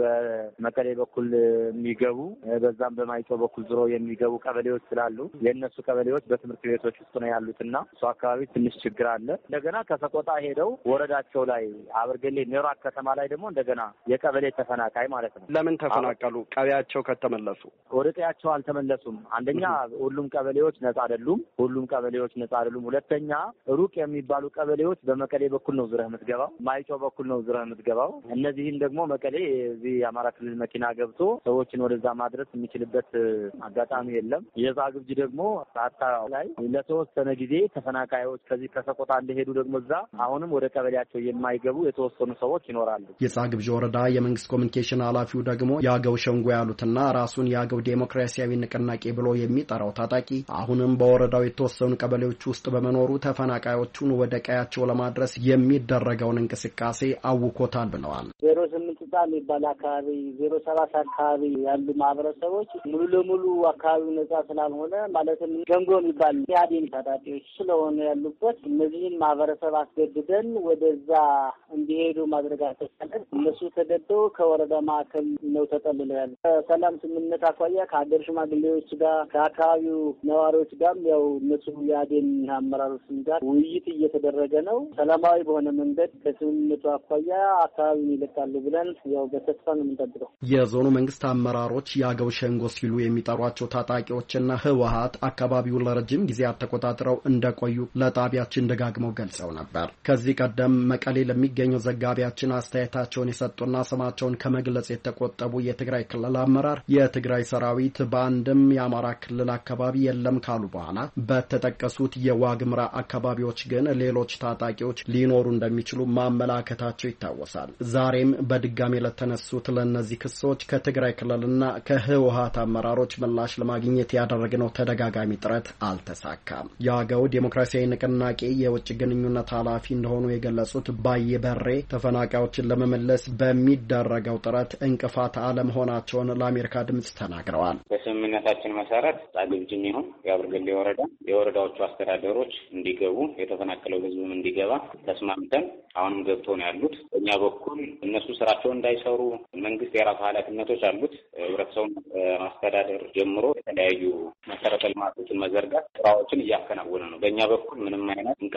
በመቀሌ በኩል የሚገቡ በዛም በማይጮ በኩል ዞሮ የሚገቡ ቀበሌዎች ስላሉ የእነሱ ቀበሌዎች በትምህርት ቤቶች ውስጥ ነው ያሉትና እሱ አካባቢ ትንሽ ችግር አለ። እንደገና ከሰቆጣ ሄደው ወረዳቸው ላይ አበርገሌ ኔራ ከተማ ላይ ደግሞ እንደገና የቀበሌ ተፈናቃይ ማለት ነው። ለምን ተፈናቀሉ? ቀበያቸው ከተመለሱ ወደ ቀያቸው አልተመለሱም። አንደኛ ሁሉም ቀበሌዎች ነጻ አይደሉም። ሁሉም ቀበሌዎች ነጻ አይደሉም። ሁለተኛ ሩቅ የሚባሉ ቀበሌዎች በመቀሌ በኩል ነው ዙሪያ የምትገባው፣ ማይጮ በኩል ነው ዙሪያ የምትገባው። እነዚህን ደግሞ መቀሌ እዚህ የአማራ ክልል መኪና ገብቶ ሰዎችን ወደዛ ማድረስ የሚችልበት አጋጣሚ የለም። የጻግብጂ ደግሞ አታ ላይ ለተወሰነ ጊዜ ተፈናቃዮች ከዚህ ከሰቆጣ እንደሄዱ ደግሞ እዛ አሁንም ወደ ቀበሌያቸው የማይገቡ የተወሰኑ ሰዎች ይኖራሉ። የጻግብጂ ወረዳ የመንግስት ኮሚኒኬሽን ኃላፊው ደግሞ የአገው ሸንጎ ያሉትና ራሱን የአገው ዴሞክራሲያዊ ንቅናቄ ብሎ የሚጠራው ታጣቂ አሁንም በወረዳው የተወሰኑ ቀበሌዎች ውስጥ በመኖሩ ተፈናቃዮቹን ወደ ቀያቸው ለማድረስ የሚደረገውን እንቅስቃሴ አውኮታል ብለዋል። ዜሮ ስምንት ጣ የሚባል አካባቢ ዜሮ ሰባት አካባቢ ያሉ ማህበረሰቦች ሙሉ ለሙሉ አካባቢው ነጻ ስላልሆነ ማለትም ሸንጎ የሚባል ያዴን ታጣቂዎች ስለሆነ ያሉበት እነዚህን ማህበረሰብ አስገድደን ወደዛ እንዲሄዱ ማድረግ አልተቻለም። እነሱ ተገደው ከወረዳ ማዕከል ነው ተጠልለው ያሉ። ከሰላም ስምምነት አኳያ ከሀገር ሽማግሌዎች ጋር ከአካባቢው ነዋሪዎች ጋር ያው እነሱ ያዴን አመራሮች ጋር ውይይት እየተደረገ ነው። ሰላማዊ በሆነ መንገድ ከስምምነቱ አኳያ አካባቢውን ይለቃሉ ብለን ያው በተስፋ ነው የምንጠብቀው። የዞኑ መንግስት አመራሮች የአገው ሸንጎ ሲሉ የሚጠሯቸው ታጣቂዎችና ህወሓት አካባቢውን ለረጅም ጊዜያት ተቆጣጥረው እንደቆዩ ለጣቢያችን ደጋግመው ገልጸው ነበር። ከዚህ ቀደም መቀሌ ለሚገኘው ዘጋቢያችን አስተያየታቸውን የሰጡና ስማቸውን ከመግለጽ የተቆጠቡ የትግራይ ክልል አመራር የትግራይ ሰራዊት በአንድም የአማራ ክልል አካባቢ የለም ካሉ በኋላ በተጠቀሱት የዋግምራ አካባቢዎች ግን ሌሎች ታጣቂዎች ሊኖሩ እንደሚችሉ ማመላከታቸው ይታወሳል። ዛሬም በድጋሚ ለተነሱት ለእነዚህ ክሶች ከትግራይ ክልልና ከህወሓት አመራሮች ምላሽ ለማግኘት ያደረግነው ተደጋጋሚ ጥረት አልተሳካም። የአገው ዴሞክራሲያዊ ንቅናቄ የውጭ ግንኙነት ኃላፊ እንደሆኑ የገለጹት ባየ በሬ ተፈናቃዮችን ለመመለስ በሚደረገው ጥረት እንቅፋት አለመሆናቸውን ለአሜሪካ ድምጽ ተናግረዋል። በስምምነታችን መሰረት ጻግብጂም ይሁን የአበርገሌ ወረዳ የወረዳዎቹ አስተዳደሮች እንዲገቡ የተፈናቀለው ህዝብም እንዲገባ ተስማምተን አሁንም ገብቶ ነው ያሉት። በእኛ በኩል እነሱ ስራቸውን እንዳይሰሩ መንግስት የራሱ ኃላፊነቶች አሉት። ህብረተሰቡን ማስተዳደር ጀምሮ የተለያዩ መሰረተ ልማቶችን መዘርጋት ስራዎችን እያከናወነ ነው። በእኛ በኩል ምንም አይነት እንቅፋት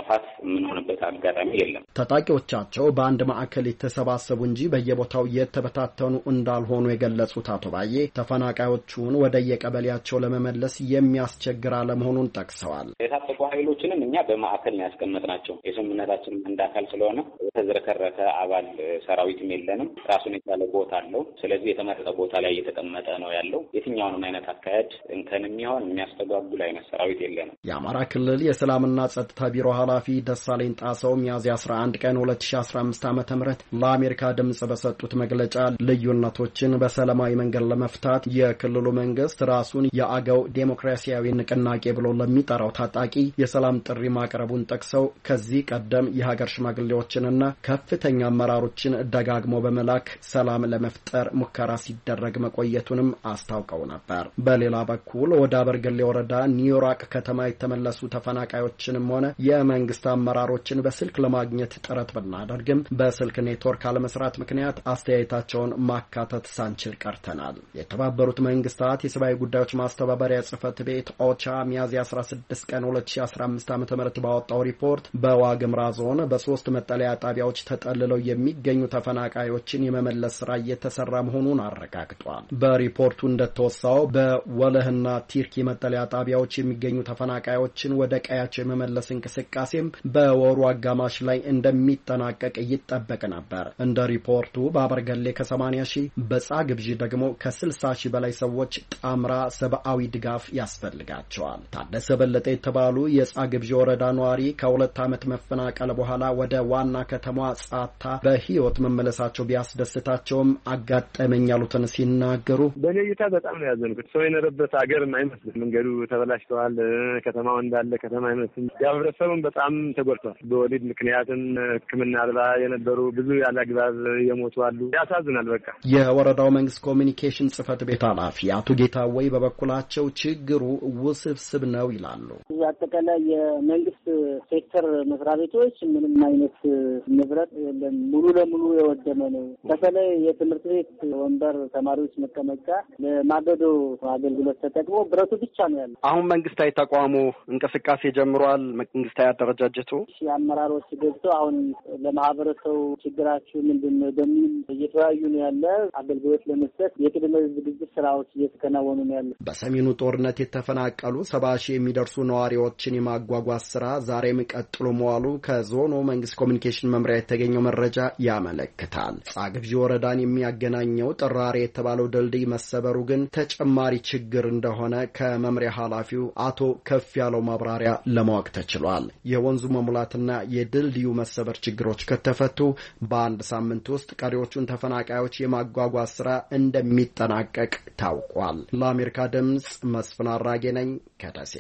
እንቅፋት የምንሆንበት አጋጣሚ የለም። ታጣቂዎቻቸው በአንድ ማዕከል የተሰባሰቡ እንጂ በየቦታው የተበታተኑ እንዳልሆኑ የገለጹት አቶ ባዬ ተፈናቃዮቹን ወደ የቀበሌያቸው ለመመለስ የሚያስቸግር አለመሆኑን ጠቅሰዋል። የታጠቁ ኃይሎችንም እኛ በማዕከል ነው ያስቀመጥናቸው። የስምምነታችን አንድ አካል ስለሆነ የተዝረከረከ አባል ሰራዊትም የለንም። ራሱን የቻለ ቦታ አለው። ስለዚህ የተመረጠ ቦታ ላይ እየተቀመጠ ነው ያለው። የትኛውንም አይነት አካሄድ እንከን የሚሆን የሚያስተጓጉል አይነት ሰራዊት የለንም። የአማራ ክልል የሰላምና ጸጥታ ቢሮ ኃላፊ ደሳለኝ ጣሰው ሚያዝያ አስራ አንድ ቀን ሁለት ሺህ አስራ አምስት ዓመተ ምህረት ለአሜሪካ ድምጽ በሰጡት መግለጫ ልዩነቶችን በሰላማዊ መንገድ ለመፍታት የክልሉ መንግስት ራሱን የአገው ዴሞክራሲያዊ ንቅናቄ ብሎ ለሚጠራው ታጣቂ የሰላም ጥሪ ማቅረቡን ጠቅሰው ከዚህ ቀደም የሀገር ሽማግሌዎችንና ከፍተኛ አመራሮችን ደጋግሞ በመላክ ሰላም ለመፍጠር ሙከራ ሲደረግ መቆየቱንም አስታውቀው ነበር። በሌላ በኩል ወደ አበርገሌ ወረዳ ኒውዮርክ ከተማ የተመለሱ ተፈናቃዮችንም ሆነ የመንግስት አመራሮችን በስልክ ለማግኘት ጥረት ብናደርግም በስልክ ኔትወርክ አለመስራት ምክንያት አስተያየታቸውን ማካተት ሳንችል ቀርተናል። የተባበሩት መንግስታት የሰብአዊ ጉዳዮች ማስተባበሪያ ጽህፈት ቤት ኦቻ ሚያዝያ አስራ ስድስት ቀን ሁለት ሺህ አስራ አምስት ዓ.ም ባወጣው ሪፖርት በዋግምራ ዞን በሶስት መጠለያ ጣቢያዎች ተጠልለው የሚገኙ ተፈናቃዮችን የመመለስ ስራ እየተሰራ መሆኑን አረጋግጧል። በሪፖርቱ እንደተወሳው በወለህና ቲርኪ መጠለያ ጣቢያዎች የሚገኙ ተፈናቃዮችን ወደ ቀያቸው የመመለስ እንቅስቃሴም በወሩ አጋማሽ ላይ እንደሚጠናቀቅ ይጠበቅ ነበር። እንደ ሪፖርቱ በአበርገሌ ከሰማንያ ሺህ በጻግብጂ ደግሞ ከስልሳ ሺህ በላይ ሰዎች ጣምራ ሰብአዊ ድጋፍ ያስፈልጋቸዋል። ታደሰ በለጠ የተባሉ የጻግብጂ ወረዳ ነዋሪ ከሁለት ዓመት መፈናቀል በኋላ ወደ ዋና ከተማዋ ጻታ በህይወት መመለሳቸው ቢያስደስታቸውም አጋጠመኝ ያሉትን ሲናገሩ በኔ እይታ በጣም ነው ያዘንኩት። ሰው የነበረበት ሀገር አይመስልም። መንገዱ ተበላሽተዋል። ከተማው እንዳለ ከተማ አይመስልም። ያብረሰቡን በጣም ተጎድቷል። በወሊድ ምክንያትም ሕክምና አልባ የነበሩ ብዙ ያላግባብ የሞቱ አሉ። ያሳዝናል። በቃ የወረዳው መንግስት ኮሚኒኬሽን ጽህፈት ቤት ኃላፊ አቶ ጌታወይ በበኩላቸው ችግሩ ውስብስብ ነው ይላሉ። አጠቃላይ የመንግስት ሴክተር መስሪያ ቤቶች ምንም አይነት ንብረት የለም፣ ሙሉ ለሙሉ የወደመ ነው። በተለይ የትምህርት ቤት ወንበር፣ ተማሪዎች መቀመጫ ለማገዶ አገልግሎት ተጠቅሞ ብረቱ ብቻ ነው ያለው። አሁን መንግስታዊ ተቋሙ እንቅስቃሴ ጀምሯል። መንግስታዊ አደረጃጀቱ አመራሮች ገብተው አሁን ለማህበረሰቡ ችግራችሁ ምንድነው በሚል እየተወያዩ ነው ያለ። አገልግሎት ለመስጠት የቅድመ ዝግጅት ስራዎች እየተከናወኑ ነው ያለ። በሰሜኑ ጦርነት የተፈናቀሉ ሰባ ሺህ የሚደርሱ ነዋሪዎችን የማጓጓዝ ስራ ዛሬም ቀጥሎ መዋሉ ከዞኑ መንግስት ኮሚኒኬሽን መምሪያ የተገኘው መረጃ ያመለክታል። ጻግብጂ ወረዳን የሚያገናኘው ጥራሬ የተባለው ድልድይ መሰበሩ ግን ተጨማሪ ችግር እንደሆነ ከመምሪያ ኃላፊው አቶ ከፍ ያለው ማብራሪያ ለማወቅ ተችሏል። የወንዙ መሙላትና የድልድዩ መሰበር ችግሮች ከተፈቱ በአንድ ሳምንት ውስጥ ቀሪዎቹን ተፈናቃዮች የማጓጓዝ ስራ እንደሚጠናቀቅ ታውቋል። ለአሜሪካ ድምጽ መስፍን አራጌ ነኝ ከደሴ።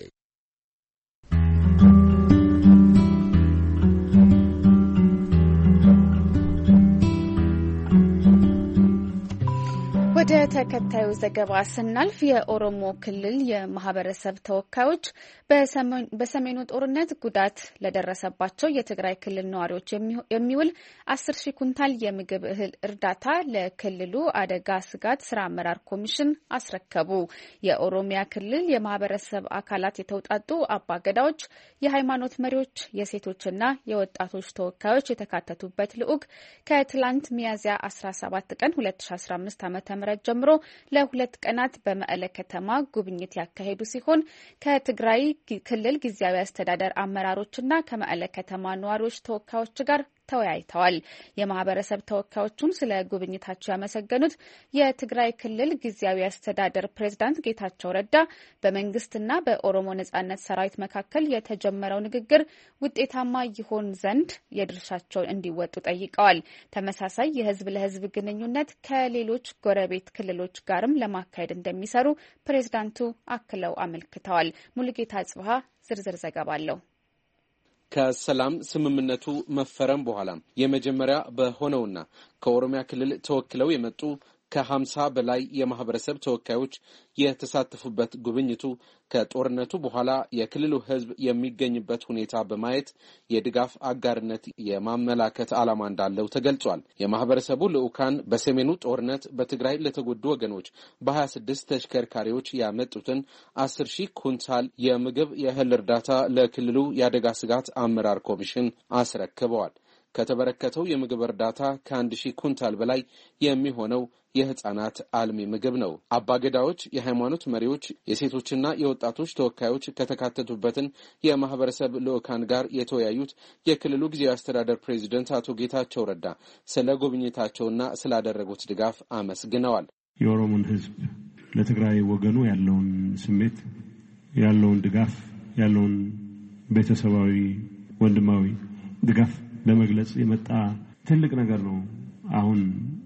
ወደ ተከታዩ ዘገባ ስናልፍ የኦሮሞ ክልል የማህበረሰብ ተወካዮች በሰሜኑ ጦርነት ጉዳት ለደረሰባቸው የትግራይ ክልል ነዋሪዎች የሚውል አስር ሺህ ኩንታል የምግብ እህል እርዳታ ለክልሉ አደጋ ስጋት ስራ አመራር ኮሚሽን አስረከቡ። የኦሮሚያ ክልል የማህበረሰብ አካላት የተውጣጡ አባገዳዎች፣ የሃይማኖት መሪዎች፣ የሴቶችና የወጣቶች ተወካዮች የተካተቱበት ልዑክ ከትላንት ሚያዝያ አስራ ሰባት ቀን ሁለት ሺህ አስራ አምስት ዓ.ም ጀምሮ ለሁለት ቀናት በመቀለ ከተማ ጉብኝት ያካሄዱ ሲሆን ከትግራይ ክልል ጊዜያዊ አስተዳደር አመራሮችና ከመቀለ ከተማ ነዋሪዎች ተወካዮች ጋር ተወያይተዋል። የማህበረሰብ ተወካዮቹን ስለ ጉብኝታቸው ያመሰገኑት የትግራይ ክልል ጊዜያዊ አስተዳደር ፕሬዝዳንት ጌታቸው ረዳ በመንግስትና በኦሮሞ ነጻነት ሰራዊት መካከል የተጀመረው ንግግር ውጤታማ ይሆን ዘንድ የድርሻቸውን እንዲወጡ ጠይቀዋል። ተመሳሳይ የህዝብ ለህዝብ ግንኙነት ከሌሎች ጎረቤት ክልሎች ጋርም ለማካሄድ እንደሚሰሩ ፕሬዝዳንቱ አክለው አመልክተዋል። ሙሉጌታ ጽብሃ ዝርዝር ዘገባ አለው። ከሰላም ስምምነቱ መፈረም በኋላ የመጀመሪያ በሆነውና ከኦሮሚያ ክልል ተወክለው የመጡ ከሀምሳ በላይ የማህበረሰብ ተወካዮች የተሳተፉበት ጉብኝቱ ከጦርነቱ በኋላ የክልሉ ህዝብ የሚገኝበት ሁኔታ በማየት የድጋፍ አጋርነት የማመላከት ዓላማ እንዳለው ተገልጿል። የማህበረሰቡ ልዑካን በሰሜኑ ጦርነት በትግራይ ለተጎዱ ወገኖች በሀያ ስድስት ተሽከርካሪዎች ያመጡትን አስር ሺህ ኩንታል የምግብ የእህል እርዳታ ለክልሉ የአደጋ ስጋት አመራር ኮሚሽን አስረክበዋል። ከተበረከተው የምግብ እርዳታ ከአንድ ሺህ ኩንታል በላይ የሚሆነው የህፃናት አልሚ ምግብ ነው። አባገዳዎች፣ የሃይማኖት መሪዎች፣ የሴቶችና የወጣቶች ተወካዮች ከተካተቱበትን የማህበረሰብ ልዑካን ጋር የተወያዩት የክልሉ ጊዜያዊ አስተዳደር ፕሬዚደንት አቶ ጌታቸው ረዳ ስለ ጉብኝታቸውና ስላደረጉት ድጋፍ አመስግነዋል። የኦሮሞን ህዝብ ለትግራይ ወገኑ ያለውን ስሜት፣ ያለውን ድጋፍ፣ ያለውን ቤተሰባዊ ወንድማዊ ድጋፍ ለመግለጽ የመጣ ትልቅ ነገር ነው። አሁን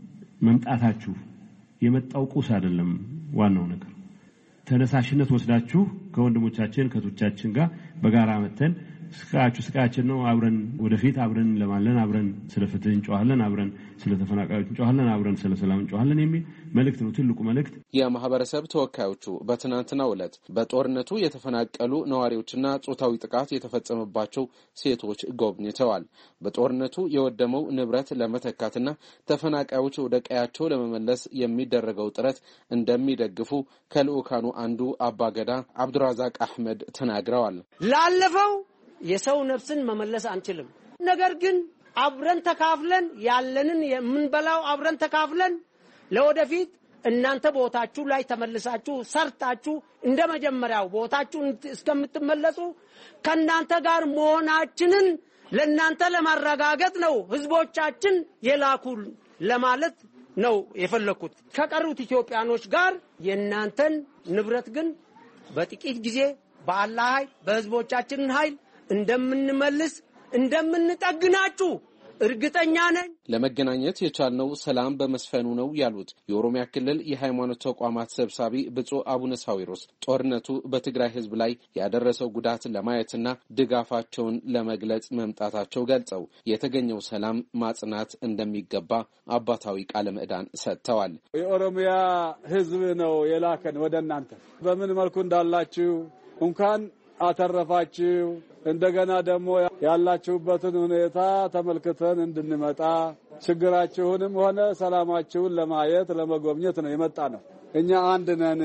መምጣታችሁ የመጣው ቁስ አይደለም። ዋናው ነገር ተነሳሽነት ወስዳችሁ ከወንድሞቻችን ከቶቻችን ጋር በጋራ መተን ስቃችሁ ስቃችን ነው አብረን ወደፊት አብረን ለማለን አብረን ስለ ፍትህ እንጮሃለን አብረን ስለ ተፈናቃዮች እንጮሃለን አብረን ስለ ሰላም እንጮሃለን የሚል መልእክት ነው። ትልቁ መልእክት የማህበረሰብ ተወካዮቹ በትናንትናው ዕለት በጦርነቱ የተፈናቀሉ ነዋሪዎችና ጾታዊ ጥቃት የተፈጸመባቸው ሴቶች ጎብኝተዋል። በጦርነቱ የወደመው ንብረት ለመተካትና ተፈናቃዮች ወደ ቀያቸው ለመመለስ የሚደረገው ጥረት እንደሚደግፉ ከልዑካኑ አንዱ አባገዳ አብዱራዛቅ አህመድ ተናግረዋል። ላለፈው የሰው ነፍስን መመለስ አንችልም። ነገር ግን አብረን ተካፍለን ያለንን የምንበላው አብረን ተካፍለን ለወደፊት እናንተ ቦታችሁ ላይ ተመልሳችሁ ሰርታችሁ እንደመጀመሪያው ቦታችሁ እስከምትመለሱ ከናንተ ጋር መሆናችንን ለናንተ ለማረጋገጥ ነው ህዝቦቻችን የላኩል ለማለት ነው የፈለኩት። ከቀሩት ኢትዮጵያኖች ጋር የናንተን ንብረት ግን በጥቂት ጊዜ በአላህ ኃይል በህዝቦቻችን ኃይል እንደምንመልስ እንደምንጠግናችሁ እርግጠኛ ነኝ። ለመገናኘት የቻልነው ሰላም በመስፈኑ ነው ያሉት የኦሮሚያ ክልል የሃይማኖት ተቋማት ሰብሳቢ ብፁዕ አቡነ ሳዊሮስ ጦርነቱ በትግራይ ህዝብ ላይ ያደረሰው ጉዳት ለማየትና ድጋፋቸውን ለመግለጽ መምጣታቸው ገልጸው የተገኘው ሰላም ማጽናት እንደሚገባ አባታዊ ቃለ ምዕዳን ሰጥተዋል። የኦሮሚያ ህዝብ ነው የላከን ወደ እናንተ በምን መልኩ እንዳላችሁ እንኳን አተረፋችሁ እንደገና ደግሞ ያላችሁበትን ሁኔታ ተመልክተን እንድንመጣ ችግራችሁንም ሆነ ሰላማችሁን ለማየት ለመጎብኘት ነው የመጣ ነው። እኛ አንድ ነን፣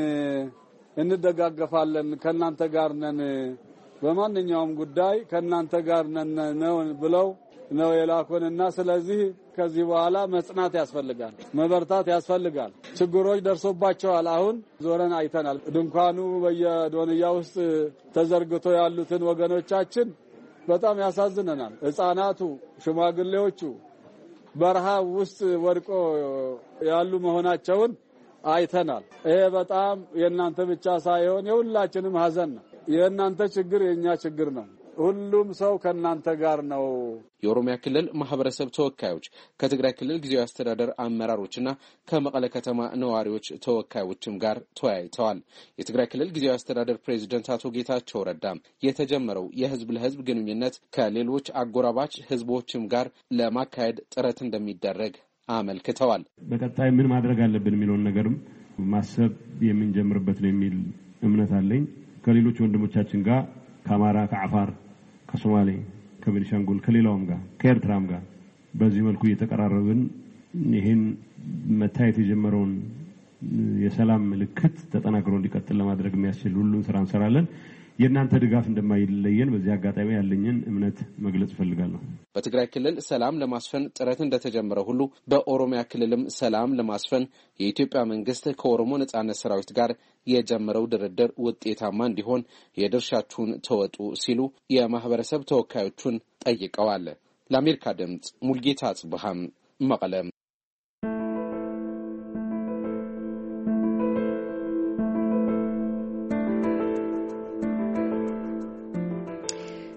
እንደጋገፋለን፣ ከናንተ ጋር ነን፣ በማንኛውም ጉዳይ ከናንተ ጋር ነን ነው ብለው ነው የላኩንና ስለዚህ ከዚህ በኋላ መጽናት ያስፈልጋል፣ መበርታት ያስፈልጋል። ችግሮች ደርሶባቸዋል። አሁን ዞረን አይተናል። ድንኳኑ በየዶንያ ውስጥ ተዘርግቶ ያሉትን ወገኖቻችን በጣም ያሳዝነናል። ህፃናቱ፣ ሽማግሌዎቹ በረሃብ ውስጥ ወድቆ ያሉ መሆናቸውን አይተናል። ይሄ በጣም የእናንተ ብቻ ሳይሆን የሁላችንም ሀዘን ነው። የእናንተ ችግር የኛ ችግር ነው። ሁሉም ሰው ከናንተ ጋር ነው። የኦሮሚያ ክልል ማህበረሰብ ተወካዮች ከትግራይ ክልል ጊዜያዊ አስተዳደር አመራሮችና ከመቀለ ከተማ ነዋሪዎች ተወካዮችም ጋር ተወያይተዋል። የትግራይ ክልል ጊዜያዊ አስተዳደር ፕሬዚደንት አቶ ጌታቸው ረዳ የተጀመረው የህዝብ ለህዝብ ግንኙነት ከሌሎች አጎራባች ህዝቦችም ጋር ለማካሄድ ጥረት እንደሚደረግ አመልክተዋል። በቀጣይ ምን ማድረግ አለብን የሚለውን ነገርም ማሰብ የምንጀምርበት ነው የሚል እምነት አለኝ። ከሌሎች ወንድሞቻችን ጋር ከአማራ፣ ከአፋር፣ ከሶማሌ፣ ከቤኒሻንጉል ከሌላውም ጋር ከኤርትራም ጋር በዚህ መልኩ እየተቀራረብን ይሄን መታየት የጀመረውን የሰላም ምልክት ተጠናክሮ እንዲቀጥል ለማድረግ የሚያስችል ሁሉን ስራ እንሰራለን። የእናንተ ድጋፍ እንደማይለየን በዚህ አጋጣሚ ያለኝን እምነት መግለጽ ፈልጋለሁ። በትግራይ ክልል ሰላም ለማስፈን ጥረት እንደተጀመረ ሁሉ በኦሮሚያ ክልልም ሰላም ለማስፈን የኢትዮጵያ መንግስት ከኦሮሞ ነጻነት ሰራዊት ጋር የጀመረው ድርድር ውጤታማ እንዲሆን የድርሻችሁን ተወጡ ሲሉ የማህበረሰብ ተወካዮቹን ጠይቀዋል። ለአሜሪካ ድምጽ ሙልጌታ አጽብሃም መቀለም።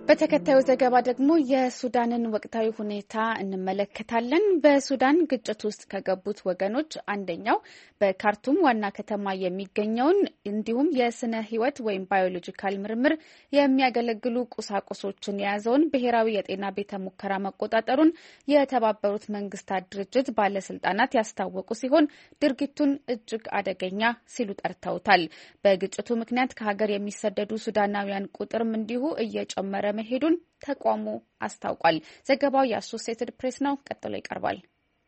በተከታዩ ዘገባ ደግሞ የሱዳንን ወቅታዊ ሁኔታ እንመለከታለን። በሱዳን ግጭት ውስጥ ከገቡት ወገኖች አንደኛው በካርቱም ዋና ከተማ የሚገኘውን እንዲሁም የስነ ህይወት ወይም ባዮሎጂካል ምርምር የሚያገለግሉ ቁሳቁሶችን የያዘውን ብሔራዊ የጤና ቤተ ሙከራ መቆጣጠሩን የተባበሩት መንግስታት ድርጅት ባለስልጣናት ያስታወቁ ሲሆን ድርጊቱን እጅግ አደገኛ ሲሉ ጠርተውታል። በግጭቱ ምክንያት ከሀገር የሚሰደዱ ሱዳናውያን ቁጥርም እንዲሁ እየጨመረ መሄዱን ተቋሙ አስታውቋል። ዘገባው የአሶሲኤትድ ፕሬስ ነው። ቀጥሎ ይቀርባል።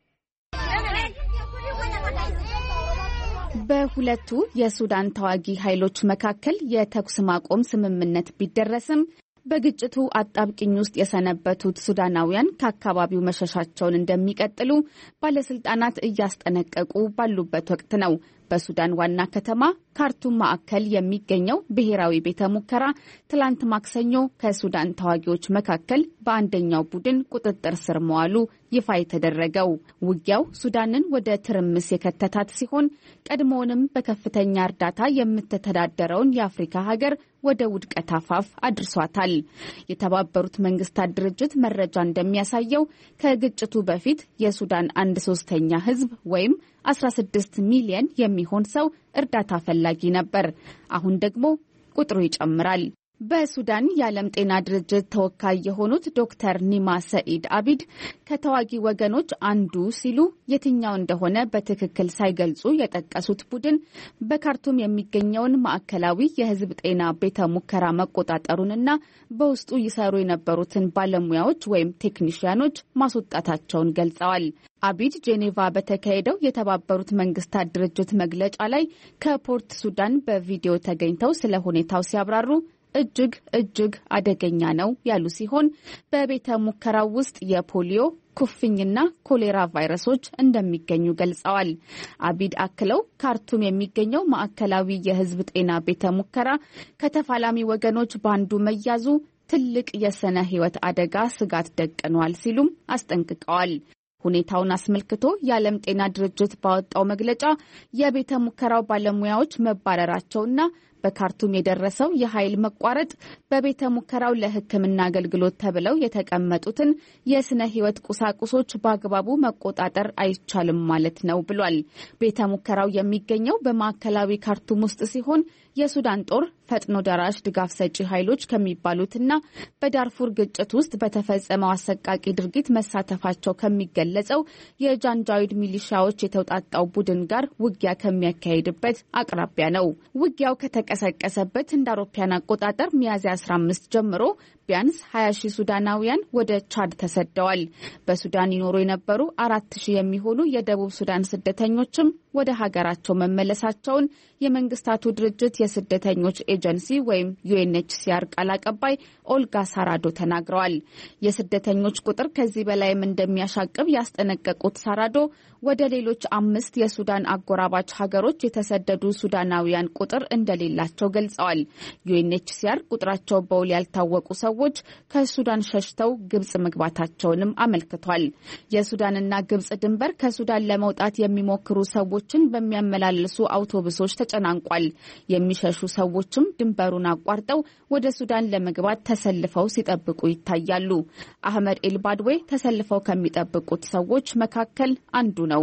በሁለቱ የሱዳን ተዋጊ ኃይሎች መካከል የተኩስ ማቆም ስምምነት ቢደረስም በግጭቱ አጣብቂኝ ውስጥ የሰነበቱት ሱዳናውያን ከአካባቢው መሸሻቸውን እንደሚቀጥሉ ባለስልጣናት እያስጠነቀቁ ባሉበት ወቅት ነው። በሱዳን ዋና ከተማ ካርቱም ማዕከል የሚገኘው ብሔራዊ ቤተ ሙከራ ትላንት ማክሰኞ ከሱዳን ተዋጊዎች መካከል በአንደኛው ቡድን ቁጥጥር ስር መዋሉ ይፋ የተደረገው ውጊያው ሱዳንን ወደ ትርምስ የከተታት ሲሆን ቀድሞውንም በከፍተኛ እርዳታ የምትተዳደረውን የአፍሪካ ሀገር ወደ ውድቀት አፋፍ አድርሷታል። የተባበሩት መንግስታት ድርጅት መረጃ እንደሚያሳየው ከግጭቱ በፊት የሱዳን አንድ ሶስተኛ ህዝብ ወይም አስራ ስድስት ሚሊዮን የሚሆን ሰው እርዳታ ፈላጊ ነበር። አሁን ደግሞ ቁጥሩ ይጨምራል። በሱዳን የዓለም ጤና ድርጅት ተወካይ የሆኑት ዶክተር ኒማ ሰኢድ አቢድ ከተዋጊ ወገኖች አንዱ ሲሉ የትኛው እንደሆነ በትክክል ሳይገልጹ የጠቀሱት ቡድን በካርቱም የሚገኘውን ማዕከላዊ የህዝብ ጤና ቤተ ሙከራ መቆጣጠሩንና በውስጡ ይሰሩ የነበሩትን ባለሙያዎች ወይም ቴክኒሽያኖች ማስወጣታቸውን ገልጸዋል። አቢድ ጄኔቫ በተካሄደው የተባበሩት መንግስታት ድርጅት መግለጫ ላይ ከፖርት ሱዳን በቪዲዮ ተገኝተው ስለ ሁኔታው ሲያብራሩ እጅግ እጅግ አደገኛ ነው ያሉ ሲሆን በቤተ ሙከራው ውስጥ የፖሊዮ ኩፍኝና ኮሌራ ቫይረሶች እንደሚገኙ ገልጸዋል። አቢድ አክለው ካርቱም የሚገኘው ማዕከላዊ የህዝብ ጤና ቤተ ሙከራ ከተፋላሚ ወገኖች ባንዱ መያዙ ትልቅ የስነ ህይወት አደጋ ስጋት ደቅኗል ሲሉም አስጠንቅቀዋል። ሁኔታውን አስመልክቶ የዓለም ጤና ድርጅት ባወጣው መግለጫ የቤተ ሙከራው ባለሙያዎች መባረራቸውና በካርቱም የደረሰው የኃይል መቋረጥ በቤተ ሙከራው ለሕክምና አገልግሎት ተብለው የተቀመጡትን የስነ ህይወት ቁሳቁሶች በአግባቡ መቆጣጠር አይቻልም ማለት ነው ብሏል። ቤተ ሙከራው የሚገኘው በማዕከላዊ ካርቱም ውስጥ ሲሆን የሱዳን ጦር ፈጥኖ ደራሽ ድጋፍ ሰጪ ኃይሎች ከሚባሉትና በዳርፉር ግጭት ውስጥ በተፈጸመው አሰቃቂ ድርጊት መሳተፋቸው ከሚገለጸው የጃንጃዊድ ሚሊሻዎች የተውጣጣው ቡድን ጋር ውጊያ ከሚያካሂድበት አቅራቢያ ነው። ውጊያው ከተቀሰቀሰበት እንደ አውሮፓውያን አቆጣጠር ሚያዝያ አስራ አምስት ጀምሮ ቢያንስ ሀያ ሺህ ሱዳናውያን ወደ ቻድ ተሰደዋል። በሱዳን ይኖሩ የነበሩ አራት ሺህ የሚሆኑ የደቡብ ሱዳን ስደተኞችም ወደ ሀገራቸው መመለሳቸውን የመንግስታቱ ድርጅት የስደተኞች ኤጀንሲ ወይም ዩኤንኤችሲአር ቃል አቀባይ ኦልጋ ሳራዶ ተናግረዋል። የስደተኞች ቁጥር ከዚህ በላይም እንደሚያሻቅብ ያስጠነቀቁት ሳራዶ ወደ ሌሎች አምስት የሱዳን አጎራባች ሀገሮች የተሰደዱ ሱዳናውያን ቁጥር እንደሌላቸው ገልጸዋል። ዩኤንኤችሲአር ቁጥራቸው በውል ያልታወቁ ሰዎች ከሱዳን ሸሽተው ግብጽ መግባታቸውንም አመልክቷል። የሱዳንና ግብጽ ድንበር ከሱዳን ለመውጣት የሚሞክሩ ሰዎችን በሚያመላልሱ አውቶቡሶች ተጨናንቋል። የሚሸሹ ሰዎችም ድንበሩን አቋርጠው ወደ ሱዳን ለመግባት ተሰልፈው ሲጠብቁ ይታያሉ። አህመድ ኤልባድዌ ተሰልፈው ከሚጠብቁት ሰዎች መካከል አንዱ ነው።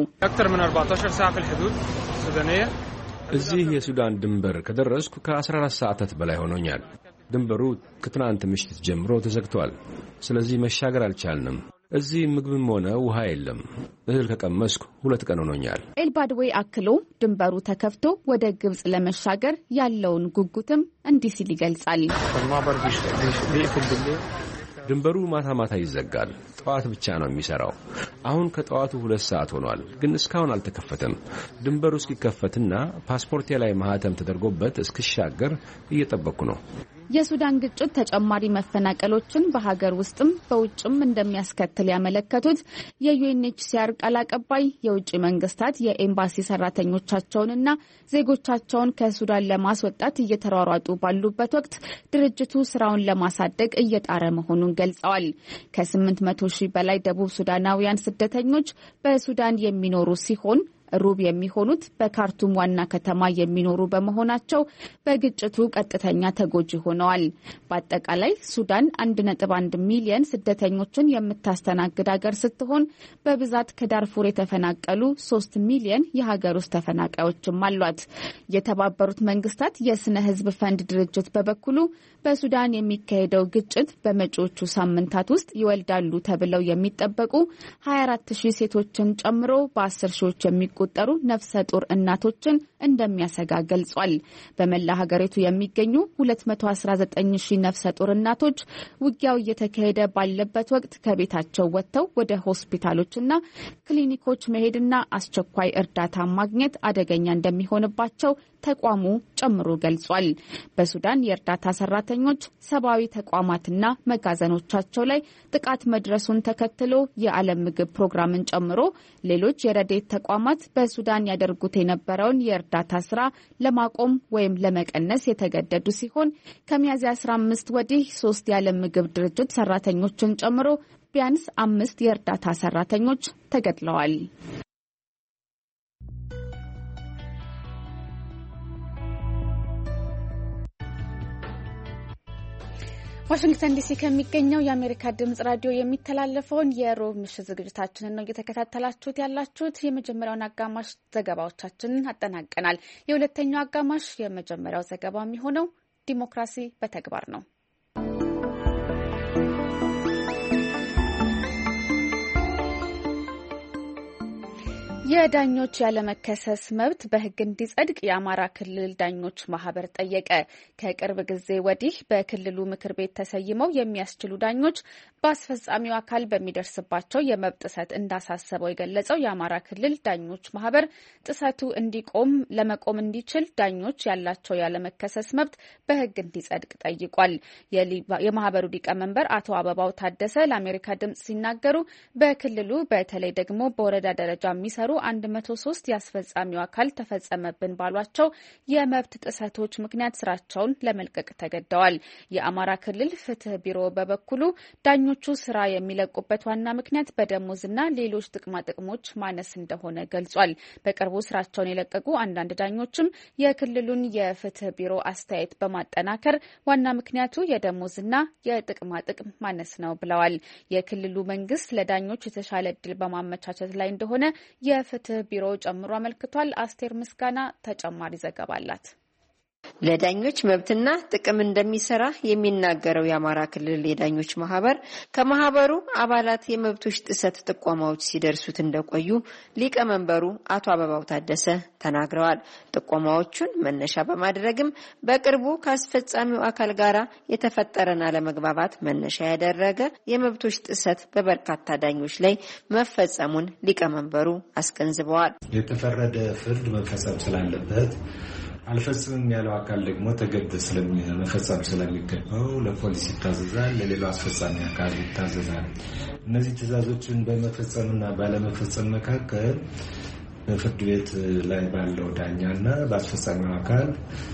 እዚህ የሱዳን ድንበር ከደረስኩ ከአስራ አራት ሰዓታት በላይ ሆኖኛል። ድንበሩ ከትናንት ምሽት ጀምሮ ተዘግቷል። ስለዚህ መሻገር አልቻልንም። እዚህ ምግብም ሆነ ውሃ የለም። እህል ከቀመስኩ ሁለት ቀን ሆኖኛል። ኤልባድዌ አክሎ ድንበሩ ተከፍቶ ወደ ግብጽ ለመሻገር ያለውን ጉጉትም እንዲህ ሲል ይገልጻል። ድንበሩ ማታ ማታ ይዘጋል። ጠዋት ብቻ ነው የሚሰራው። አሁን ከጠዋቱ ሁለት ሰዓት ሆኗል፣ ግን እስካሁን አልተከፈተም። ድንበሩ እስኪከፈትና ፓስፖርቴ ላይ ማህተም ተደርጎበት እስክሻገር እየጠበቅኩ ነው። የሱዳን ግጭት ተጨማሪ መፈናቀሎችን በሀገር ውስጥም በውጭም እንደሚያስከትል ያመለከቱት የዩኤንኤችሲአር ቃል አቀባይ የውጭ መንግስታት የኤምባሲ ሰራተኞቻቸውንና ዜጎቻቸውን ከሱዳን ለማስወጣት እየተሯሯጡ ባሉበት ወቅት ድርጅቱ ስራውን ለማሳደግ እየጣረ መሆኑን ገልጸዋል። ከስምንት መቶ ሺህ በላይ ደቡብ ሱዳናውያን ስደተኞች በሱዳን የሚኖሩ ሲሆን ሩብ የሚሆኑት በካርቱም ዋና ከተማ የሚኖሩ በመሆናቸው በግጭቱ ቀጥተኛ ተጎጂ ሆነዋል። በአጠቃላይ ሱዳን አንድ ነጥብ አንድ ሚሊዮን ስደተኞችን የምታስተናግድ ሀገር ስትሆን በብዛት ከዳርፉር የተፈናቀሉ ሶስት ሚሊዮን የሀገር ውስጥ ተፈናቃዮችም አሏት። የተባበሩት መንግስታት የስነ ህዝብ ፈንድ ድርጅት በበኩሉ በሱዳን የሚካሄደው ግጭት በመጪዎቹ ሳምንታት ውስጥ ይወልዳሉ ተብለው የሚጠበቁ ሀያ አራት ሺህ ሴቶችን ጨምሮ በአስር ሺዎች የሚቆጠሩ ነፍሰ ጡር እናቶችን እንደሚያሰጋ ገልጿል። በመላ ሀገሪቱ የሚገኙ ሁለት መቶ አስራ ዘጠኝ ሺህ ነፍሰ ጡር እናቶች ውጊያው እየተካሄደ ባለበት ወቅት ከቤታቸው ወጥተው ወደ ሆስፒታሎችና ክሊኒኮች መሄድና አስቸኳይ እርዳታ ማግኘት አደገኛ እንደሚሆንባቸው ተቋሙ ጨምሮ ገልጿል። በሱዳን የእርዳታ ሰራተኞች ሰብአዊ ተቋማትና መጋዘኖቻቸው ላይ ጥቃት መድረሱን ተከትሎ የዓለም ምግብ ፕሮግራምን ጨምሮ ሌሎች የረድኤት ተቋማት በሱዳን ያደርጉት የነበረውን የእርዳታ ስራ ለማቆም ወይም ለመቀነስ የተገደዱ ሲሆን ከሚያዝያ አስራ አምስት ወዲህ ሶስት የዓለም ምግብ ድርጅት ሰራተኞችን ጨምሮ ቢያንስ አምስት የእርዳታ ሰራተኞች ተገድለዋል። ዋሽንግተን ዲሲ ከሚገኘው የአሜሪካ ድምጽ ራዲዮ የሚተላለፈውን የሮብ ምሽት ዝግጅታችንን ነው እየተከታተላችሁት ያላችሁት። የመጀመሪያውን አጋማሽ ዘገባዎቻችንን አጠናቀናል። የሁለተኛው አጋማሽ የመጀመሪያው ዘገባ የሚሆነው ዲሞክራሲ በተግባር ነው። የዳኞች ያለመከሰስ መብት በሕግ እንዲጸድቅ የአማራ ክልል ዳኞች ማህበር ጠየቀ። ከቅርብ ጊዜ ወዲህ በክልሉ ምክር ቤት ተሰይመው የሚያስችሉ ዳኞች በአስፈጻሚው አካል በሚደርስባቸው የመብት ጥሰት እንዳሳሰበው የገለጸው የአማራ ክልል ዳኞች ማህበር ጥሰቱ እንዲቆም ለመቆም እንዲችል ዳኞች ያላቸው ያለመከሰስ መብት በሕግ እንዲጸድቅ ጠይቋል። የማህበሩ ሊቀመንበር አቶ አበባው ታደሰ ለአሜሪካ ድምጽ ሲናገሩ በክልሉ በተለይ ደግሞ በወረዳ ደረጃ የሚሰሩ አንድ መቶ ሶስት ያስፈጻሚው አካል ተፈጸመብን ባሏቸው የመብት ጥሰቶች ምክንያት ስራቸውን ለመልቀቅ ተገደዋል። የአማራ ክልል ፍትህ ቢሮ በበኩሉ ዳኞቹ ስራ የሚለቁበት ዋና ምክንያት በደሞዝና ሌሎች ጥቅማ ጥቅሞች ማነስ እንደሆነ ገልጿል። በቅርቡ ስራቸውን የለቀቁ አንዳንድ ዳኞችም የክልሉን የፍትህ ቢሮ አስተያየት በማጠናከር ዋና ምክንያቱ የደሞዝና የጥቅማ ጥቅም ማነስ ነው ብለዋል። የክልሉ መንግስት ለዳኞች የተሻለ እድል በማመቻቸት ላይ እንደሆነ የፍትህ ቢሮ ጨምሮ አመልክቷል። አስቴር ምስጋና ተጨማሪ ዘገባ አላት። ለዳኞች መብትና ጥቅም እንደሚሰራ የሚናገረው የአማራ ክልል የዳኞች ማህበር ከማህበሩ አባላት የመብቶች ጥሰት ጥቆማዎች ሲደርሱት እንደቆዩ ሊቀመንበሩ አቶ አበባው ታደሰ ተናግረዋል። ጥቆማዎቹን መነሻ በማድረግም በቅርቡ ከአስፈጻሚው አካል ጋር የተፈጠረን አለመግባባት መነሻ ያደረገ የመብቶች ጥሰት በበርካታ ዳኞች ላይ መፈጸሙን ሊቀመንበሩ አስገንዝበዋል። የተፈረደ ፍርድ መፈጸም ስላለበት አልፈጽምም ያለው አካል ደግሞ ተገደ ስለመፈጸም ስለሚገባው ለፖሊስ ይታዘዛል፣ ለሌላው አስፈጻሚ አካል ይታዘዛል። እነዚህ ትዕዛዞችን በመፈጸምና ባለመፈጸም መካከል በፍርድ ቤት ላይ ባለው ዳኛና በአስፈጻሚው አካል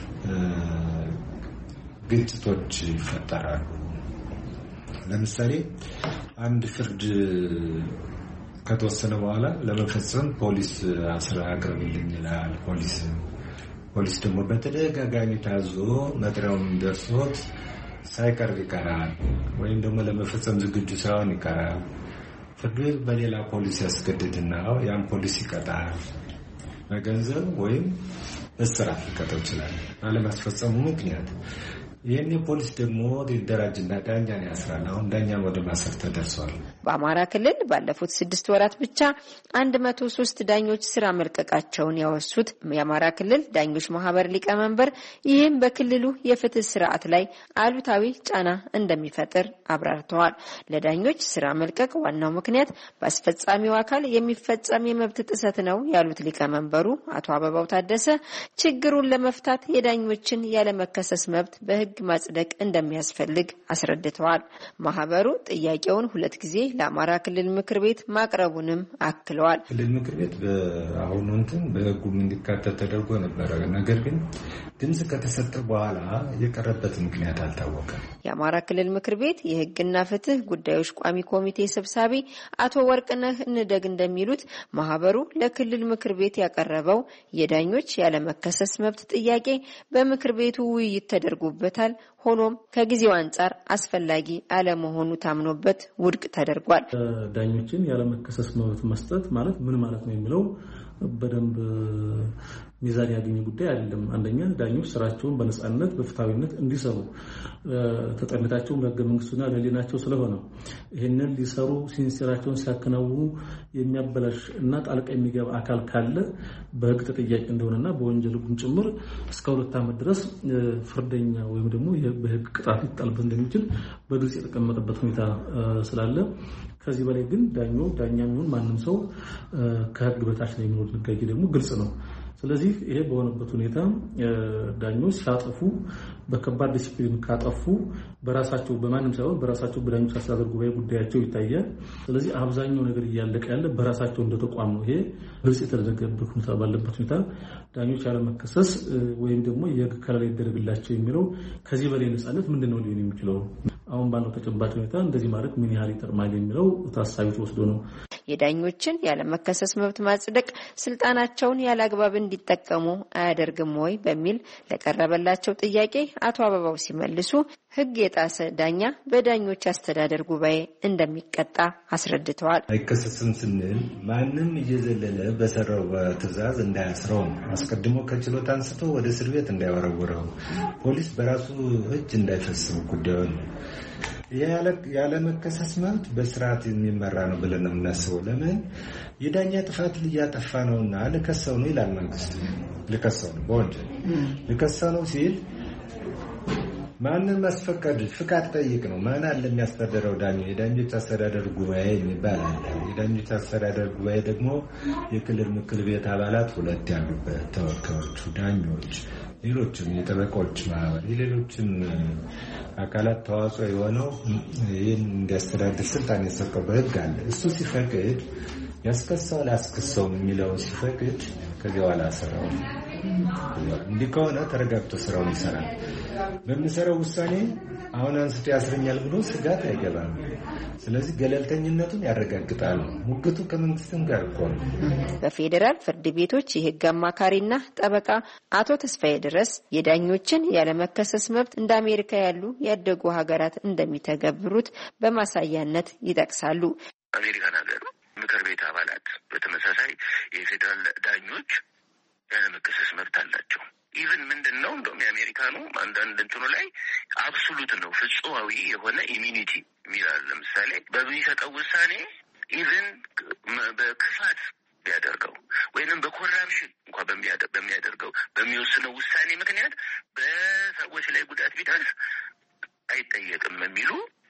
ግጭቶች ይፈጠራሉ። ለምሳሌ አንድ ፍርድ ከተወሰነ በኋላ ለመፈጸም ፖሊስ አስራ አቅርብልኝ ይላል። ፖሊስ ፖሊስ ደግሞ በተደጋጋሚ ታዞ መጥሪያውን ደርሶት ሳይቀርብ ይቀራል፣ ወይም ደግሞ ለመፈጸም ዝግጁ ሳይሆን ይቀራል። ፍርድ ቤት በሌላ ፖሊስ ያስገድድና ያን ፖሊስ ይቀጣል። በገንዘብ ወይም በእስራት ሊቀጣው ይችላል ባለማስፈጸሙ ምክንያት። ይህን ፖሊስ ደግሞ ሊደራጅና ዳኛን ያስራል። አሁን ዳኛን ወደ ማሰር ተደርሷል። በአማራ ክልል ባለፉት ስድስት ወራት ብቻ አንድ መቶ ሶስት ዳኞች ስራ መልቀቃቸውን ያወሱት የአማራ ክልል ዳኞች ማህበር ሊቀመንበር ይህም በክልሉ የፍትህ ስርዓት ላይ አሉታዊ ጫና እንደሚፈጥር አብራርተዋል። ለዳኞች ስራ መልቀቅ ዋናው ምክንያት በአስፈጻሚው አካል የሚፈጸም የመብት ጥሰት ነው ያሉት ሊቀመንበሩ አቶ አበባው ታደሰ ችግሩን ለመፍታት የዳኞችን ያለመከሰስ መብት በህግ በሕግ ማጽደቅ እንደሚያስፈልግ አስረድተዋል። ማህበሩ ጥያቄውን ሁለት ጊዜ ለአማራ ክልል ምክር ቤት ማቅረቡንም አክለዋል። ክልል ምክር ቤት በአሁኑ እንትን በሕጉም እንዲካተት ተደርጎ ነበረ። ነገር ግን ድምጽ ከተሰጠ በኋላ የቀረበት ምክንያት አልታወቀም። የአማራ ክልል ምክር ቤት የሕግና ፍትህ ጉዳዮች ቋሚ ኮሚቴ ሰብሳቢ አቶ ወርቅነህ እንደግ እንደሚሉት ማህበሩ ለክልል ምክር ቤት ያቀረበው የዳኞች ያለመከሰስ መብት ጥያቄ በምክር ቤቱ ውይይት ተደርጎበታል። ሆኖም ከጊዜው አንጻር አስፈላጊ አለመሆኑ ታምኖበት ውድቅ ተደርጓል። ዳኞችን ያለመከሰስ መብት መስጠት ማለት ምን ማለት ነው የሚለው በደንብ ሚዛን ያገኘ ጉዳይ አይደለም። አንደኛ ዳኞች ስራቸውን በነጻነት በፍትሃዊነት እንዲሰሩ ተጠሪነታቸው በሕገ መንግስቱና ለሌላቸው ስለሆነ ይሄንን ሊሰሩ ሲንሲራቸውን ሲያከናውኑ የሚያበላሽ እና ጣልቃ የሚገባ አካል ካለ በሕግ ተጠያቂ እንደሆነና በወንጀል ሕጉም ጭምር እስከ ሁለት ዓመት ድረስ ፍርደኛ ወይም ደግሞ በሕግ ቅጣት ሊጣልበት እንደሚችል በግልጽ የተቀመጠበት ሁኔታ ስላለ ከዚህ በላይ ግን ዳኛው ዳኛም ይሁን ማንም ሰው ከሕግ በታች ነው የሚኖር ድንጋጌ ደግሞ ግልጽ ነው። ስለዚህ ይሄ በሆነበት ሁኔታ ዳኞች ሲያጠፉ በከባድ ዲሲፕሊን ካጠፉ በራሳቸው በማንም ሳይሆን በራሳቸው በዳኞች አስተዳደር ጉባኤ ጉዳያቸው ይታያል። ስለዚህ አብዛኛው ነገር እያለቀ ያለ በራሳቸው እንደ ተቋም ነው። ይሄ ግልጽ የተደረገበት ሁኔታ ባለበት ሁኔታ ዳኞች ያለመከሰስ ወይም ደግሞ የሕግ ከለላ ይደረግላቸው የሚለው ከዚህ በላይ ነጻነት ምንድነው ሊሆን የሚችለው? አሁን ባለው ተጨባጭ ሁኔታ እንደዚህ ማለት ምን ያህል ይጠቅማል የሚለው ታሳቢ ተወስዶ ነው። የዳኞችን ያለመከሰስ መብት ማጽደቅ ስልጣናቸውን ያለአግባብ እንዲጠቀሙ አያደርግም ወይ በሚል ለቀረበላቸው ጥያቄ አቶ አበባው ሲመልሱ ሕግ የጣሰ ዳኛ በዳኞች አስተዳደር ጉባኤ እንደሚቀጣ አስረድተዋል። አይከሰስም ስንል ማንም እየዘለለ በሰራው በትዕዛዝ እንዳያስረው፣ አስቀድሞ ከችሎታ አንስቶ ወደ እስር ቤት እንዳይወረውረው፣ ፖሊስ በራሱ እጅ እንዳይፈስም ጉዳዩን ያለ መከሰስ መብት በስርዓት የሚመራ ነው ብለን ነው የምናስበው። ለምን የዳኛ ጥፋት እያጠፋ ነውና ልከሰው ነው ይላል መንግስት። ልከሰው ነው በወንጀል ልከሰው ነው ሲል ማንን ማስፈቀድ ፍቃድ ጠይቅ ነው። ማን አለ የሚያስተዳድረው? ዳኛ የዳኞች አስተዳደር ጉባኤ የሚባል አለ። የዳኞች አስተዳደር ጉባኤ ደግሞ የክልል ምክር ቤት አባላት ሁለት ያሉበት ተወካዮቹ፣ ዳኞች፣ ሌሎችም የጠበቆች ማህበር የሌሎችም አካላት ተዋጽኦ የሆነው ይህን እንዲያስተዳድር ስልጣን የሰጠው በሕግ አለ። እሱ ሲፈቅድ ያስከሰዋል አያስከሰውም የሚለውን ሲፈቅድ ከዚያ በኋላ ስራው እንዲህ ከሆነ ተረጋግቶ ስራውን ይሰራል። በሚሰራው ውሳኔ አሁን አንስቶ ያስረኛል ብሎ ስጋት አይገባም። ስለዚህ ገለልተኝነቱን ያረጋግጣል። ሙግቱ ከመንግስትም ጋር እኮ ነው። በፌዴራል ፍርድ ቤቶች የሕግ አማካሪና ጠበቃ አቶ ተስፋዬ ድረስ የዳኞችን ያለመከሰስ መብት እንደ አሜሪካ ያሉ ያደጉ ሀገራት እንደሚተገብሩት በማሳያነት ይጠቅሳሉ። አሜሪካን ሀገር ምክር ቤት አባላት በተመሳሳይ የፌዴራል ዳኞች ያለመከሰስ መብት አላቸው። ኢቭን ምንድን ነው እንደውም የአሜሪካኑ አንዳንድ እንትኑ ላይ አብሶሉት ነው ፍጹማዊ የሆነ ኢሚኒቲ የሚላል። ለምሳሌ በሚሰጠው ውሳኔ ኢቭን በክፋት ቢያደርገው ወይንም በኮራፕሽን እንኳን በሚያደርገው በሚወስነው ውሳኔ ምክንያት በሰዎች ላይ ጉዳት ቢደርስ አይጠየቅም የሚሉ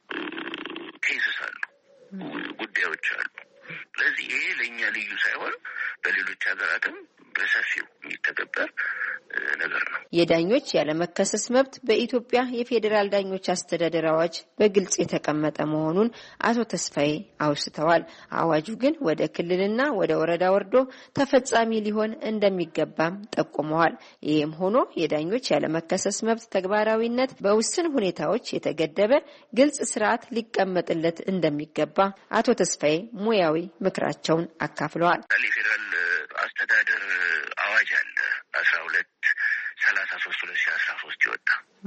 ኬስስ አሉ፣ ጉዳዮች አሉ። ስለዚህ ይሄ ለእኛ ልዩ ሳይሆን በሌሎች ሀገራትም በሰፊው የሚተገበር ነገር ነው። የዳኞች ያለመከሰስ መብት በኢትዮጵያ የፌዴራል ዳኞች አስተዳደር አዋጅ በግልጽ የተቀመጠ መሆኑን አቶ ተስፋዬ አውስተዋል። አዋጁ ግን ወደ ክልልና ወደ ወረዳ ወርዶ ተፈጻሚ ሊሆን እንደሚገባም ጠቁመዋል። ይህም ሆኖ የዳኞች ያለመከሰስ መብት ተግባራዊነት በውስን ሁኔታዎች የተገደበ ግልጽ ስርዓት ሊቀመጥለት እንደሚገባ አቶ ተስፋዬ ሙያዊ ምክራቸውን አካፍለዋል። የፌዴራል አስተዳደር አዋጅ አለ አስራ ሁለት ሰላሳ ሶስት ሁለት ሺህ አስራ ሶስት ይወጣ።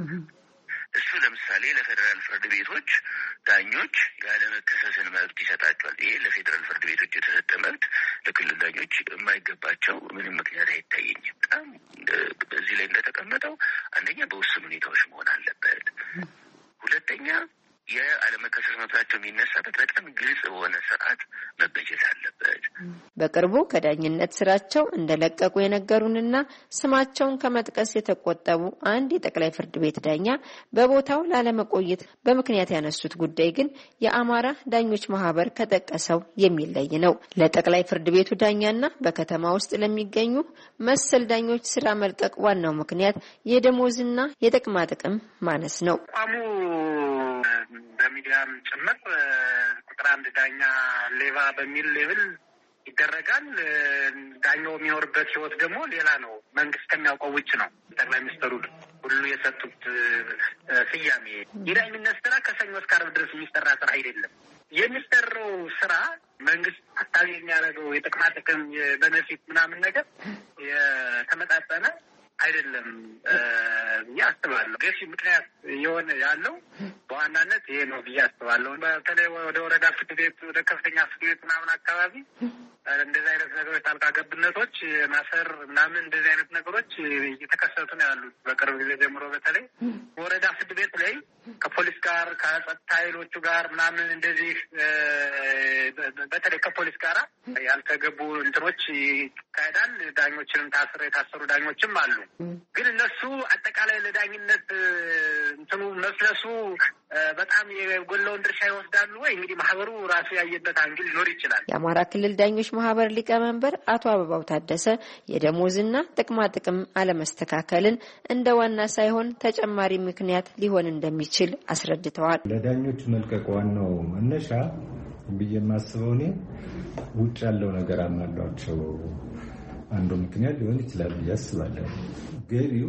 እሱ ለምሳሌ ለፌዴራል ፍርድ ቤቶች ዳኞች ያለመከሰስን መብት ይሰጣቸዋል። ይሄ ለፌዴራል ፍርድ ቤቶች የተሰጠ መብት ለክልል ዳኞች የማይገባቸው ምንም ምክንያት አይታየኝም። በጣም በዚህ ላይ እንደተቀመጠው አንደኛ በውስን ሁኔታዎች መሆን አለበት። ሁለተኛ የአለመከሰስ መብታቸው የሚነሳበት በጣም ግልጽ በሆነ ስርዓት መበጀት አለበት። በቅርቡ ከዳኝነት ስራቸው እንደለቀቁ የነገሩንና ስማቸውን ከመጥቀስ የተቆጠቡ አንድ የጠቅላይ ፍርድ ቤት ዳኛ በቦታው ላለመቆየት በምክንያት ያነሱት ጉዳይ ግን የአማራ ዳኞች ማህበር ከጠቀሰው የሚለይ ነው። ለጠቅላይ ፍርድ ቤቱ ዳኛና በከተማ ውስጥ ለሚገኙ መሰል ዳኞች ስራ መልቀቅ ዋናው ምክንያት የደሞዝና የጥቅማ ጥቅም ማነስ ነው። አሙ በሚዲያም ጭምር ቁጥር አንድ ዳኛ ሌባ በሚል ሌብል ይደረጋል። ዳኛው የሚኖርበት ህይወት ደግሞ ሌላ ነው። መንግስት ከሚያውቀው ውጭ ነው። ጠቅላይ ሚኒስትሩ ሁሉ የሰጡት ስያሜ የዳኝነት ስራ ከሰኞ እስከ ዓርብ ድረስ የሚሰራ ስራ አይደለም። የሚሰራው ስራ መንግስት አታቢ የሚያደርገው የጥቅማ ጥቅም የቤኔፊት ምናምን ነገር የተመጣጠነ አይደለም ብዬ አስባለሁ። ገፊ ምክንያት የሆነ ያለው በዋናነት ይሄ ነው ብዬ አስባለሁ። በተለይ ወደ ወረዳ ፍርድ ቤት፣ ወደ ከፍተኛ ፍርድ ቤት ምናምን አካባቢ እንደዚህ አይነት ነገሮች ጣልቃ ገብነቶች፣ ማሰር ምናምን እንደዚህ አይነት ነገሮች እየተከሰቱ ነው ያሉት በቅርብ ጊዜ ጀምሮ። በተለይ ወረዳ ፍርድ ቤት ላይ ከፖሊስ ጋር ከጸጥታ ኃይሎቹ ጋር ምናምን እንደዚህ በተለይ ከፖሊስ ጋር ያልተገቡ እንትኖች ይካሄዳል። ዳኞችንም ታስረ የታሰሩ ዳኞችም አሉ። ግን እነሱ አጠቃላይ ለዳኝነት እንትኑ መስለሱ በጣም የጎላውን ድርሻ ይወስዳሉ ወይ? እንግዲህ ማህበሩ ራሱ ያየበት አንግል ሊኖር ይችላል። የአማራ ክልል ዳኞች ማህበር ሊቀመንበር አቶ አበባው ታደሰ የደሞዝና ጥቅማ ጥቅም አለመስተካከልን እንደ ዋና ሳይሆን ተጨማሪ ምክንያት ሊሆን እንደሚችል አስረድተዋል። ለዳኞች መልቀቅ ዋናው መነሻ ብዬ የማስበው እኔ ውጭ ያለው ነገር አማሏቸው አንዱ ምክንያት ሊሆን ይችላል ብዬ አስባለሁ። ገቢው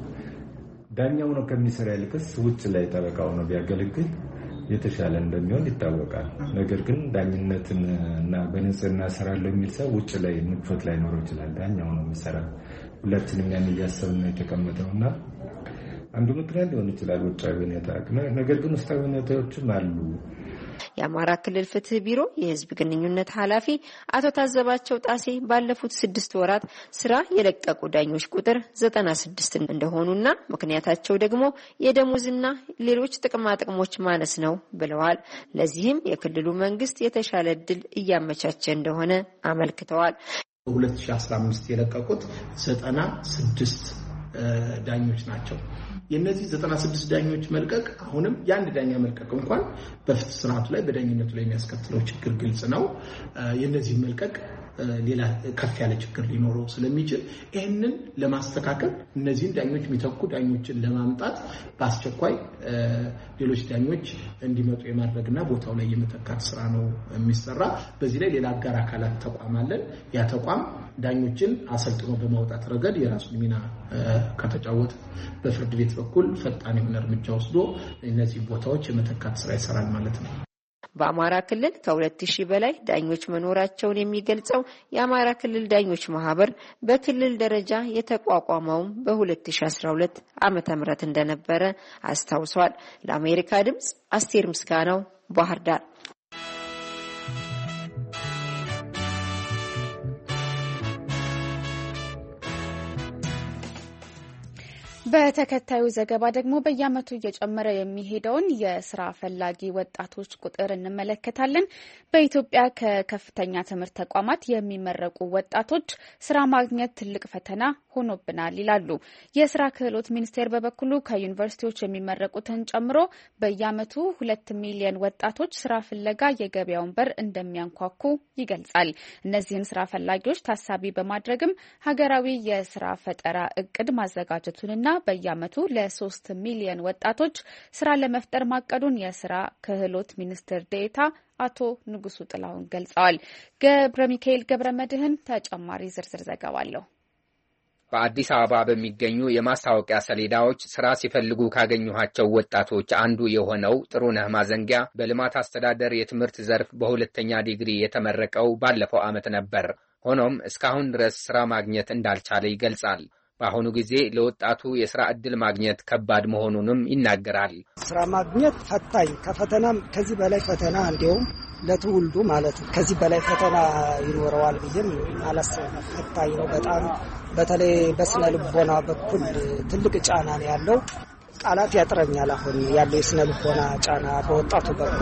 ዳኛው ነው ከሚሰራ ይልቅስ ውጭ ላይ ጠበቃው ነው ቢያገለግል የተሻለ እንደሚሆን ይታወቃል። ነገር ግን ዳኝነትን እና በንጽህና እሰራለሁ የሚል ሰው ውጭ ላይ ምቾት ላይ ኖሮ ይችላል። ዳኛው ነው የሚሰራ። ሁላችንም ያን እያሰብን ነው የተቀመጠውና አንዱ ምክንያት ሊሆን ይችላል ውጫዊ ሁኔታ። ነገር ግን ውስጣዊ ሁኔታዎችም አሉ። የአማራ ክልል ፍትህ ቢሮ የህዝብ ግንኙነት ኃላፊ አቶ ታዘባቸው ጣሴ ባለፉት ስድስት ወራት ስራ የለቀቁ ዳኞች ቁጥር ዘጠና ስድስት እንደሆኑና ምክንያታቸው ደግሞ የደሞዝና ሌሎች ጥቅማ ጥቅሞች ማነስ ነው ብለዋል። ለዚህም የክልሉ መንግስት የተሻለ እድል እያመቻቸ እንደሆነ አመልክተዋል። ሁለት ሺህ አስራ አምስት የለቀቁት ዘጠና ስድስት ዳኞች ናቸው። የነዚህ ዘጠና ስድስት ዳኞች መልቀቅ አሁንም የአንድ ዳኛ መልቀቅ እንኳን በፍትህ ስርዓቱ ላይ በዳኝነቱ ላይ የሚያስከትለው ችግር ግልጽ ነው። የነዚህ መልቀቅ ሌላ ከፍ ያለ ችግር ሊኖረው ስለሚችል ይህንን ለማስተካከል እነዚህን ዳኞች የሚተኩ ዳኞችን ለማምጣት በአስቸኳይ ሌሎች ዳኞች እንዲመጡ የማድረግና ቦታው ላይ የመተካት ስራ ነው የሚሰራ። በዚህ ላይ ሌላ አጋር አካላት ተቋም አለን። ያ ተቋም ዳኞችን አሰልጥኖ በማውጣት ረገድ የራሱን ሚና ከተጫወተ በፍርድ ቤት በኩል ፈጣን የሆነ እርምጃ ወስዶ እነዚህ ቦታዎች የመተካት ስራ ይሰራል ማለት ነው። በአማራ ክልል ከሁለት ሺህ በላይ ዳኞች መኖራቸውን የሚገልጸው የአማራ ክልል ዳኞች ማህበር በክልል ደረጃ የተቋቋመው በሁለት ሺህ አስራ ሁለት ዓመተ ምህረት እንደነበረ አስታውሷል። ለአሜሪካ ድምጽ አስቴር ምስጋናው ባህር ዳር። በተከታዩ ዘገባ ደግሞ በየዓመቱ እየጨመረ የሚሄደውን የስራ ፈላጊ ወጣቶች ቁጥር እንመለከታለን። በኢትዮጵያ ከከፍተኛ ትምህርት ተቋማት የሚመረቁ ወጣቶች ስራ ማግኘት ትልቅ ፈተና ሆኖብናል ይላሉ። የስራ ክህሎት ሚኒስቴር በበኩሉ ከዩኒቨርሲቲዎች የሚመረቁትን ጨምሮ በየዓመቱ ሁለት ሚሊዮን ወጣቶች ስራ ፍለጋ የገበያውን በር እንደሚያንኳኩ ይገልጻል። እነዚህን ስራ ፈላጊዎች ታሳቢ በማድረግም ሀገራዊ የስራ ፈጠራ እቅድ ማዘጋጀቱንና በየዓመቱ ለሶስት ሚሊዮን ወጣቶች ስራ ለመፍጠር ማቀዱን የስራ ክህሎት ሚኒስትር ዴኤታ አቶ ንጉሱ ጥላሁን ገልጸዋል። ገብረ ሚካኤል ገብረ መድህን ተጨማሪ ዝርዝር ዘገባ አለው። በአዲስ አበባ በሚገኙ የማስታወቂያ ሰሌዳዎች ስራ ሲፈልጉ ካገኙሃቸው ወጣቶች አንዱ የሆነው ጥሩነህ ማዘንጊያ በልማት አስተዳደር የትምህርት ዘርፍ በሁለተኛ ዲግሪ የተመረቀው ባለፈው ዓመት ነበር። ሆኖም እስካሁን ድረስ ስራ ማግኘት እንዳልቻለ ይገልጻል። በአሁኑ ጊዜ ለወጣቱ የስራ ዕድል ማግኘት ከባድ መሆኑንም ይናገራል። ስራ ማግኘት ፈታኝ፣ ከፈተናም ከዚህ በላይ ፈተና እንዲሁም ለትውልዱ ማለት ነው ከዚህ በላይ ፈተና ይኖረዋል ብዬም አላስብም። ፈታኝ ነው በጣም በተለይ በስነ ልቦና በኩል ትልቅ ጫና ነው ያለው። ቃላት ያጥረኛል አሁን ያለው የስነ ልቦና ጫና በወጣቱ በኩል።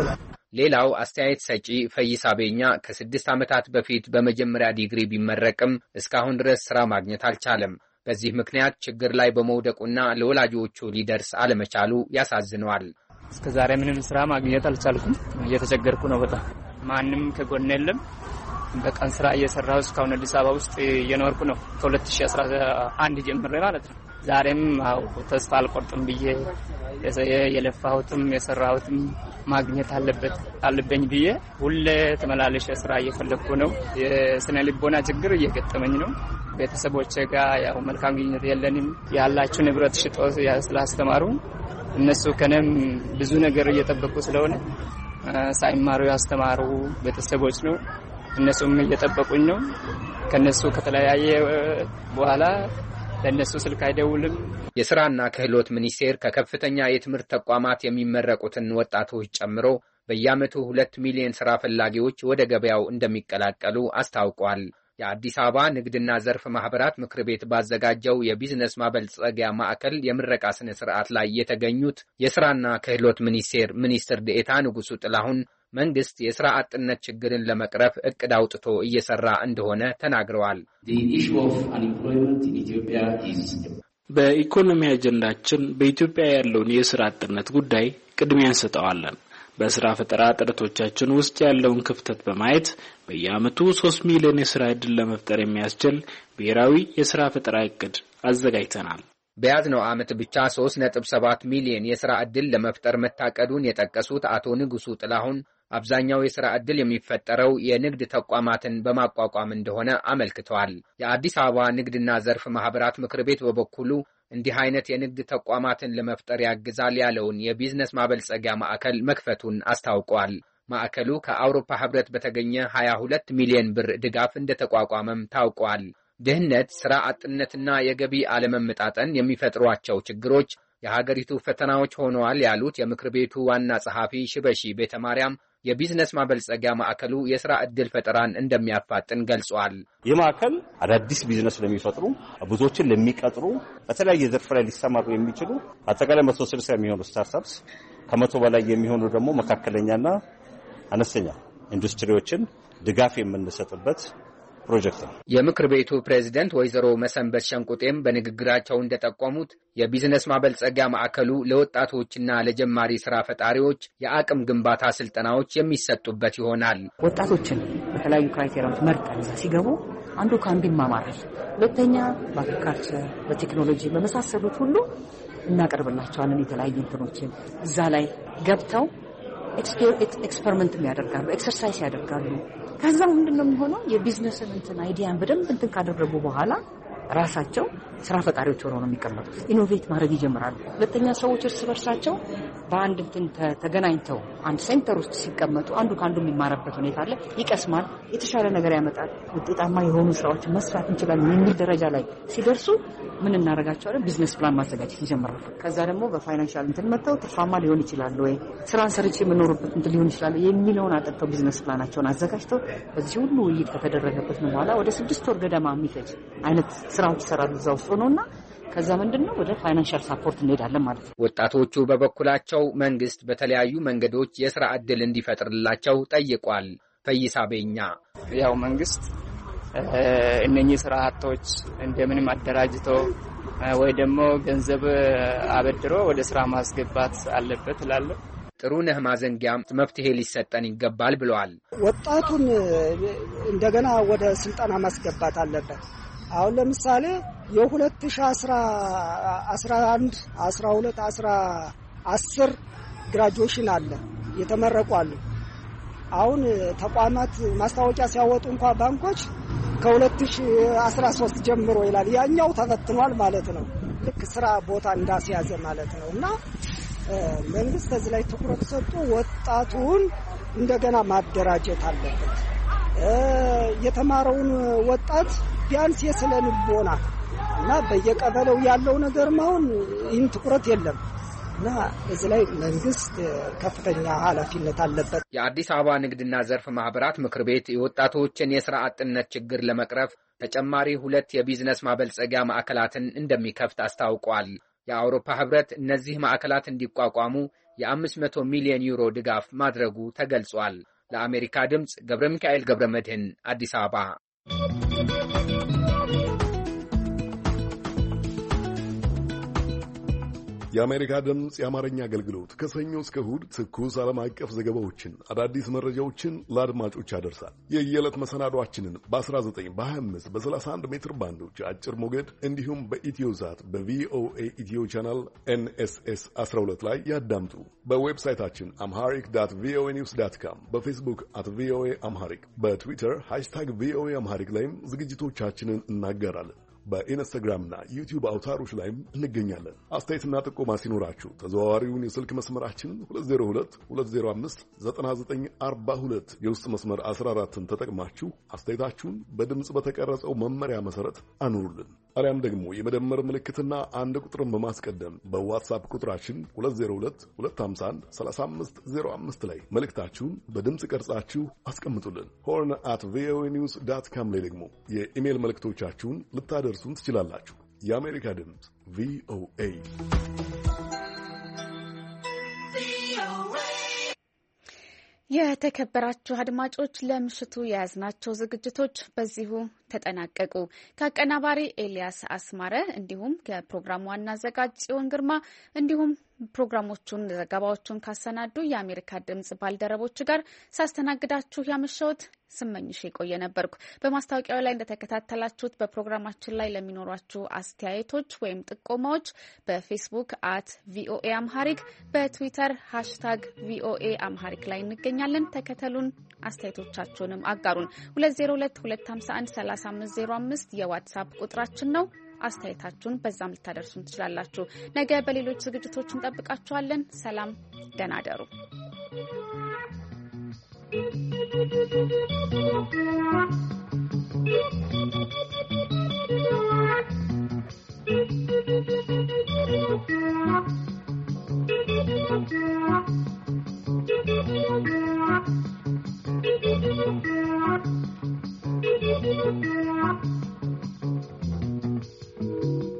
ሌላው አስተያየት ሰጪ ፈይሳ ቤኛ ከስድስት ዓመታት በፊት በመጀመሪያ ዲግሪ ቢመረቅም እስካሁን ድረስ ስራ ማግኘት አልቻለም። በዚህ ምክንያት ችግር ላይ በመውደቁና ለወላጆቹ ሊደርስ አለመቻሉ ያሳዝነዋል። እስከዛሬ ምንም ስራ ማግኘት አልቻልኩም። እየተቸገርኩ ነው በጣም። ማንም ከጎን የለም። በቀን ስራ እየሰራሁ እስካሁን አዲስ አበባ ውስጥ እየኖርኩ ነው ከሁለት ሺህ አስራ አንድ ጀምሬ ማለት ነው። ዛሬም አው ተስፋ አልቆርጥም ብዬ የለፋሁትም የሰራሁትም ማግኘት አለበት አለበኝ ብዬ ሁሌ ተመላለሽ ስራ እየፈለኩ ነው። የስነ ልቦና ችግር እየገጠመኝ ነው። ቤተሰቦቼ ጋር ያው መልካም ግንኙነት የለንም። ያላችሁ ንብረት ሽጦ ስላስተማሩ እነሱ ከነም ብዙ ነገር እየጠበቁ ስለሆነ ሳይማሩ ያስተማሩ ቤተሰቦች ነው። እነሱም እየጠበቁኝ ነው። ከነሱ ከተለያየ በኋላ ለነሱ ስልክ አይደውልም። የሥራና ክህሎት ሚኒስቴር ከከፍተኛ የትምህርት ተቋማት የሚመረቁትን ወጣቶች ጨምሮ በየዓመቱ ሁለት ሚሊዮን ሥራ ፈላጊዎች ወደ ገበያው እንደሚቀላቀሉ አስታውቋል። የአዲስ አበባ ንግድና ዘርፍ ማህበራት ምክር ቤት ባዘጋጀው የቢዝነስ ማበልጸጊያ ማዕከል የምረቃ ስነ ስርዓት ላይ የተገኙት የሥራና ክህሎት ሚኒስቴር ሚኒስትር ዴኤታ ንጉሱ ጥላሁን መንግስት የሥራ አጥነት ችግርን ለመቅረፍ እቅድ አውጥቶ እየሰራ እንደሆነ ተናግረዋል። በኢኮኖሚ አጀንዳችን በኢትዮጵያ ያለውን የሥራ አጥነት ጉዳይ ቅድሚያ እንሰጠዋለን። በስራ ፈጠራ ጥረቶቻችን ውስጥ ያለውን ክፍተት በማየት በየዓመቱ ሶስት ሚሊዮን የሥራ ዕድል ለመፍጠር የሚያስችል ብሔራዊ የሥራ ፈጠራ እቅድ አዘጋጅተናል። በያዝነው ዓመት ብቻ ሶስት ነጥብ ሰባት ሚሊዮን የሥራ ዕድል ለመፍጠር መታቀዱን የጠቀሱት አቶ ንጉሱ ጥላሁን አብዛኛው የሥራ ዕድል የሚፈጠረው የንግድ ተቋማትን በማቋቋም እንደሆነ አመልክተዋል። የአዲስ አበባ ንግድና ዘርፍ ማህበራት ምክር ቤት በበኩሉ እንዲህ አይነት የንግድ ተቋማትን ለመፍጠር ያግዛል ያለውን የቢዝነስ ማበልጸጊያ ማዕከል መክፈቱን አስታውቋል። ማዕከሉ ከአውሮፓ ህብረት በተገኘ ሀያ ሁለት ሚሊዮን ብር ድጋፍ እንደተቋቋመም ታውቋል። ድህነት፣ ሥራ አጥነትና የገቢ አለመመጣጠን የሚፈጥሯቸው ችግሮች የሀገሪቱ ፈተናዎች ሆነዋል ያሉት የምክር ቤቱ ዋና ጸሐፊ ሽበሺ ቤተማርያም የቢዝነስ ማበልጸጊያ ማዕከሉ የሥራ ዕድል ፈጠራን እንደሚያፋጥን ገልጿል። ይህ ማዕከል አዳዲስ ቢዝነስ ለሚፈጥሩ ብዙዎችን ለሚቀጥሩ በተለያየ ዘርፍ ላይ ሊሰማሩ የሚችሉ አጠቃላይ መቶ ስልሳ የሚሆኑ ስታርታፕስ ከመቶ በላይ የሚሆኑ ደግሞ መካከለኛና አነስተኛ ኢንዱስትሪዎችን ድጋፍ የምንሰጥበት ፕሮጀክት ነው። የምክር ቤቱ ፕሬዝዳንት ወይዘሮ መሰንበት ሸንቁጤም በንግግራቸው እንደጠቆሙት የቢዝነስ ማበልጸጊያ ማዕከሉ ለወጣቶችና ለጀማሪ ሥራ ፈጣሪዎች የአቅም ግንባታ ስልጠናዎች የሚሰጡበት ይሆናል። ወጣቶችን በተለያዩ ክራይቴሪያዎች መርጠን ሲገቡ አንዱ ከአንዱ ይማማራል። ሁለተኛ በአግሪካልቸር፣ በቴክኖሎጂ በመሳሰሉት ሁሉ እናቀርብላቸዋለን። የተለያዩ እንትኖችን እዛ ላይ ገብተው ኤክስፐሪመንት ያደርጋሉ፣ ኤክሰርሳይዝ ያደርጋሉ። ከዛ ምንድነው የሚሆነው? የቢዝነስን እንትን አይዲያን በደንብ እንትን ካደረጉ በኋላ ራሳቸው ስራ ፈጣሪዎች ሆነው ነው የሚቀመጡት። ኢኖቬት ማድረግ ይጀምራሉ። ሁለተኛ ሰዎች እርስ በርሳቸው በአንድ እንትን ተገናኝተው አንድ ሴንተር ውስጥ ሲቀመጡ አንዱ ከአንዱ የሚማረበት ሁኔታ አለ። ይቀስማል፣ የተሻለ ነገር ያመጣል፣ ውጤታማ የሆኑ ስራዎችን መስራት እንችላለን የሚል ደረጃ ላይ ሲደርሱ ምን እናደርጋቸዋለን? ቢዝነስ ፕላን ማዘጋጀት ይጀምራሉ። ከዛ ደግሞ በፋይናንሻል እንትን መጥተው ትርፋማ ሊሆን ይችላል ወይ ስራን ሰርቼ የምኖርበት እንትን ሊሆን ይችላል የሚለውን አጠጥተው ቢዝነስ ፕላናቸውን አዘጋጅተው በዚህ ሁሉ ውይይት ከተደረገበት በኋላ ወደ ስድስት ወር ገደማ የሚፈጅ አይነት ስራዎች ይሰራሉ እዛ ውስጥ ሆኖና ከዛ ምንድነው ወደ ፋይናንሻል ሳፖርት እንሄዳለን ማለት ነው። ወጣቶቹ በበኩላቸው መንግስት በተለያዩ መንገዶች የሥራ ዕድል እንዲፈጥርላቸው ጠይቋል። ፈይሳ ቤኛ ያው መንግስት እነኚህ ስራ አጦች እንደምንም አደራጅቶ ወይ ደግሞ ገንዘብ አበድሮ ወደ ስራ ማስገባት አለበት እላለሁ። ጥሩ ነህ ማዘንጊያም መፍትሄ ሊሰጠን ይገባል ብለዋል። ወጣቱን እንደገና ወደ ስልጠና ማስገባት አለበት። አሁን ለምሳሌ የ2010 11 12 10 ግራጁዌሽን አለ፣ የተመረቁ አሉ። አሁን ተቋማት ማስታወቂያ ሲያወጡ እንኳን ባንኮች ከ2013 ጀምሮ ይላል። ያኛው ተፈትኗል ማለት ነው። ልክ ስራ ቦታ እንዳስያዘ ማለት ነው። እና መንግስት እዚህ ላይ ትኩረት ሰጥቶ ወጣቱን እንደገና ማደራጀት አለበት። የተማረውን ወጣት ቢያንስ የስነ ልቦና እና በየቀበሌው ያለው ነገር ማሁን ይህን ትኩረት የለም እና እዚህ ላይ መንግስት ከፍተኛ ኃላፊነት አለበት። የአዲስ አበባ ንግድና ዘርፍ ማህበራት ምክር ቤት የወጣቶችን የሥራ አጥነት ችግር ለመቅረፍ ተጨማሪ ሁለት የቢዝነስ ማበልጸጊያ ማዕከላትን እንደሚከፍት አስታውቋል። የአውሮፓ ህብረት እነዚህ ማዕከላት እንዲቋቋሙ የአምስት መቶ ሚሊዮን ዩሮ ድጋፍ ማድረጉ ተገልጿል። ለአሜሪካ ድምፅ ገብረ ሚካኤል ገብረ መድህን አዲስ አበባ። የአሜሪካ ድምፅ የአማርኛ አገልግሎት ከሰኞ እስከ እሁድ ትኩስ ዓለም አቀፍ ዘገባዎችን፣ አዳዲስ መረጃዎችን ለአድማጮች ያደርሳል። የየዕለት መሰናዷችንን በ19 በ25 በ31 ሜትር ባንዶች አጭር ሞገድ እንዲሁም በኢትዮ ዛት በቪኦኤ ኢትዮ ቻናል ኤንኤስኤስ አስራ ሁለት ላይ ያዳምጡ። በዌብሳይታችን አምሃሪክ ዳት ቪኦኤ ኒውስ ዳት ካም፣ በፌስቡክ አት ቪኦኤ አምሃሪክ፣ በትዊተር ሃሽታግ ቪኦኤ አምሃሪክ ላይም ዝግጅቶቻችንን እናጋራለን። በኢንስታግራምና ዩቲዩብ አውታሮች ላይም እንገኛለን። አስተያየትና ጥቆማ ሲኖራችሁ ተዘዋዋሪውን የስልክ መስመራችን ሁለት ዜሮ ሁለት ሁለት ዜሮ አምስት ዘጠና ዘጠኝ አርባ ሁለት የውስጥ መስመር አስራ አራትን ተጠቅማችሁ አስተያየታችሁን በድምጽ በተቀረጸው መመሪያ መሰረት አኑሩልን። አሊያም ደግሞ የመደመር ምልክትና አንድ ቁጥርን በማስቀደም በዋትስአፕ ቁጥራችን ሁለት ዜሮ ሁለት ሁለት አምሳ አንድ ሰላሳ አምስት ዜሮ አምስት ላይ መልእክታችሁን በድምጽ ቀርጻችሁ አስቀምጡልን። ሆርን አት ቪኦኤ ኒውስ ዳት ካም ላይ ደግሞ የኢሜል መልእክቶቻችሁን ልታደርሱን ትችላላችሁ። የአሜሪካ ድምፅ ቪኦኤ። የተከበራችሁ አድማጮች ለምሽቱ የያዝናቸው ዝግጅቶች በዚሁ ተጠናቀቁ። ከአቀናባሪ ኤልያስ አስማረ እንዲሁም ከፕሮግራሙ ዋና አዘጋጅ ጽዮን ግርማ እንዲሁም ፕሮግራሞቹን ዘገባዎቹን ካሰናዱ የአሜሪካ ድምጽ ባልደረቦች ጋር ሳስተናግዳችሁ ያመሸሁት ስመኝሽ የቆየ ነበርኩ። በማስታወቂያው ላይ እንደተከታተላችሁት በፕሮግራማችን ላይ ለሚኖሯችሁ አስተያየቶች ወይም ጥቆማዎች በፌስቡክ አት ቪኦኤ አምሃሪክ፣ በትዊተር ሃሽታግ ቪኦኤ አምሃሪክ ላይ እንገኛለን። ተከተሉን፣ አስተያየቶቻችሁንም አጋሩን። ሁለት ዜሮ ሁለት ሁለት አምሳ አንድ ሰላሳ አምስት ዜሮ አምስት የዋትስአፕ ቁጥራችን ነው። አስተያየታችሁን በዛም ልታደርሱን ትችላላችሁ። ነገ በሌሎች ዝግጅቶች እንጠብቃችኋለን። ሰላም፣ ደህና እደሩ። Thank you.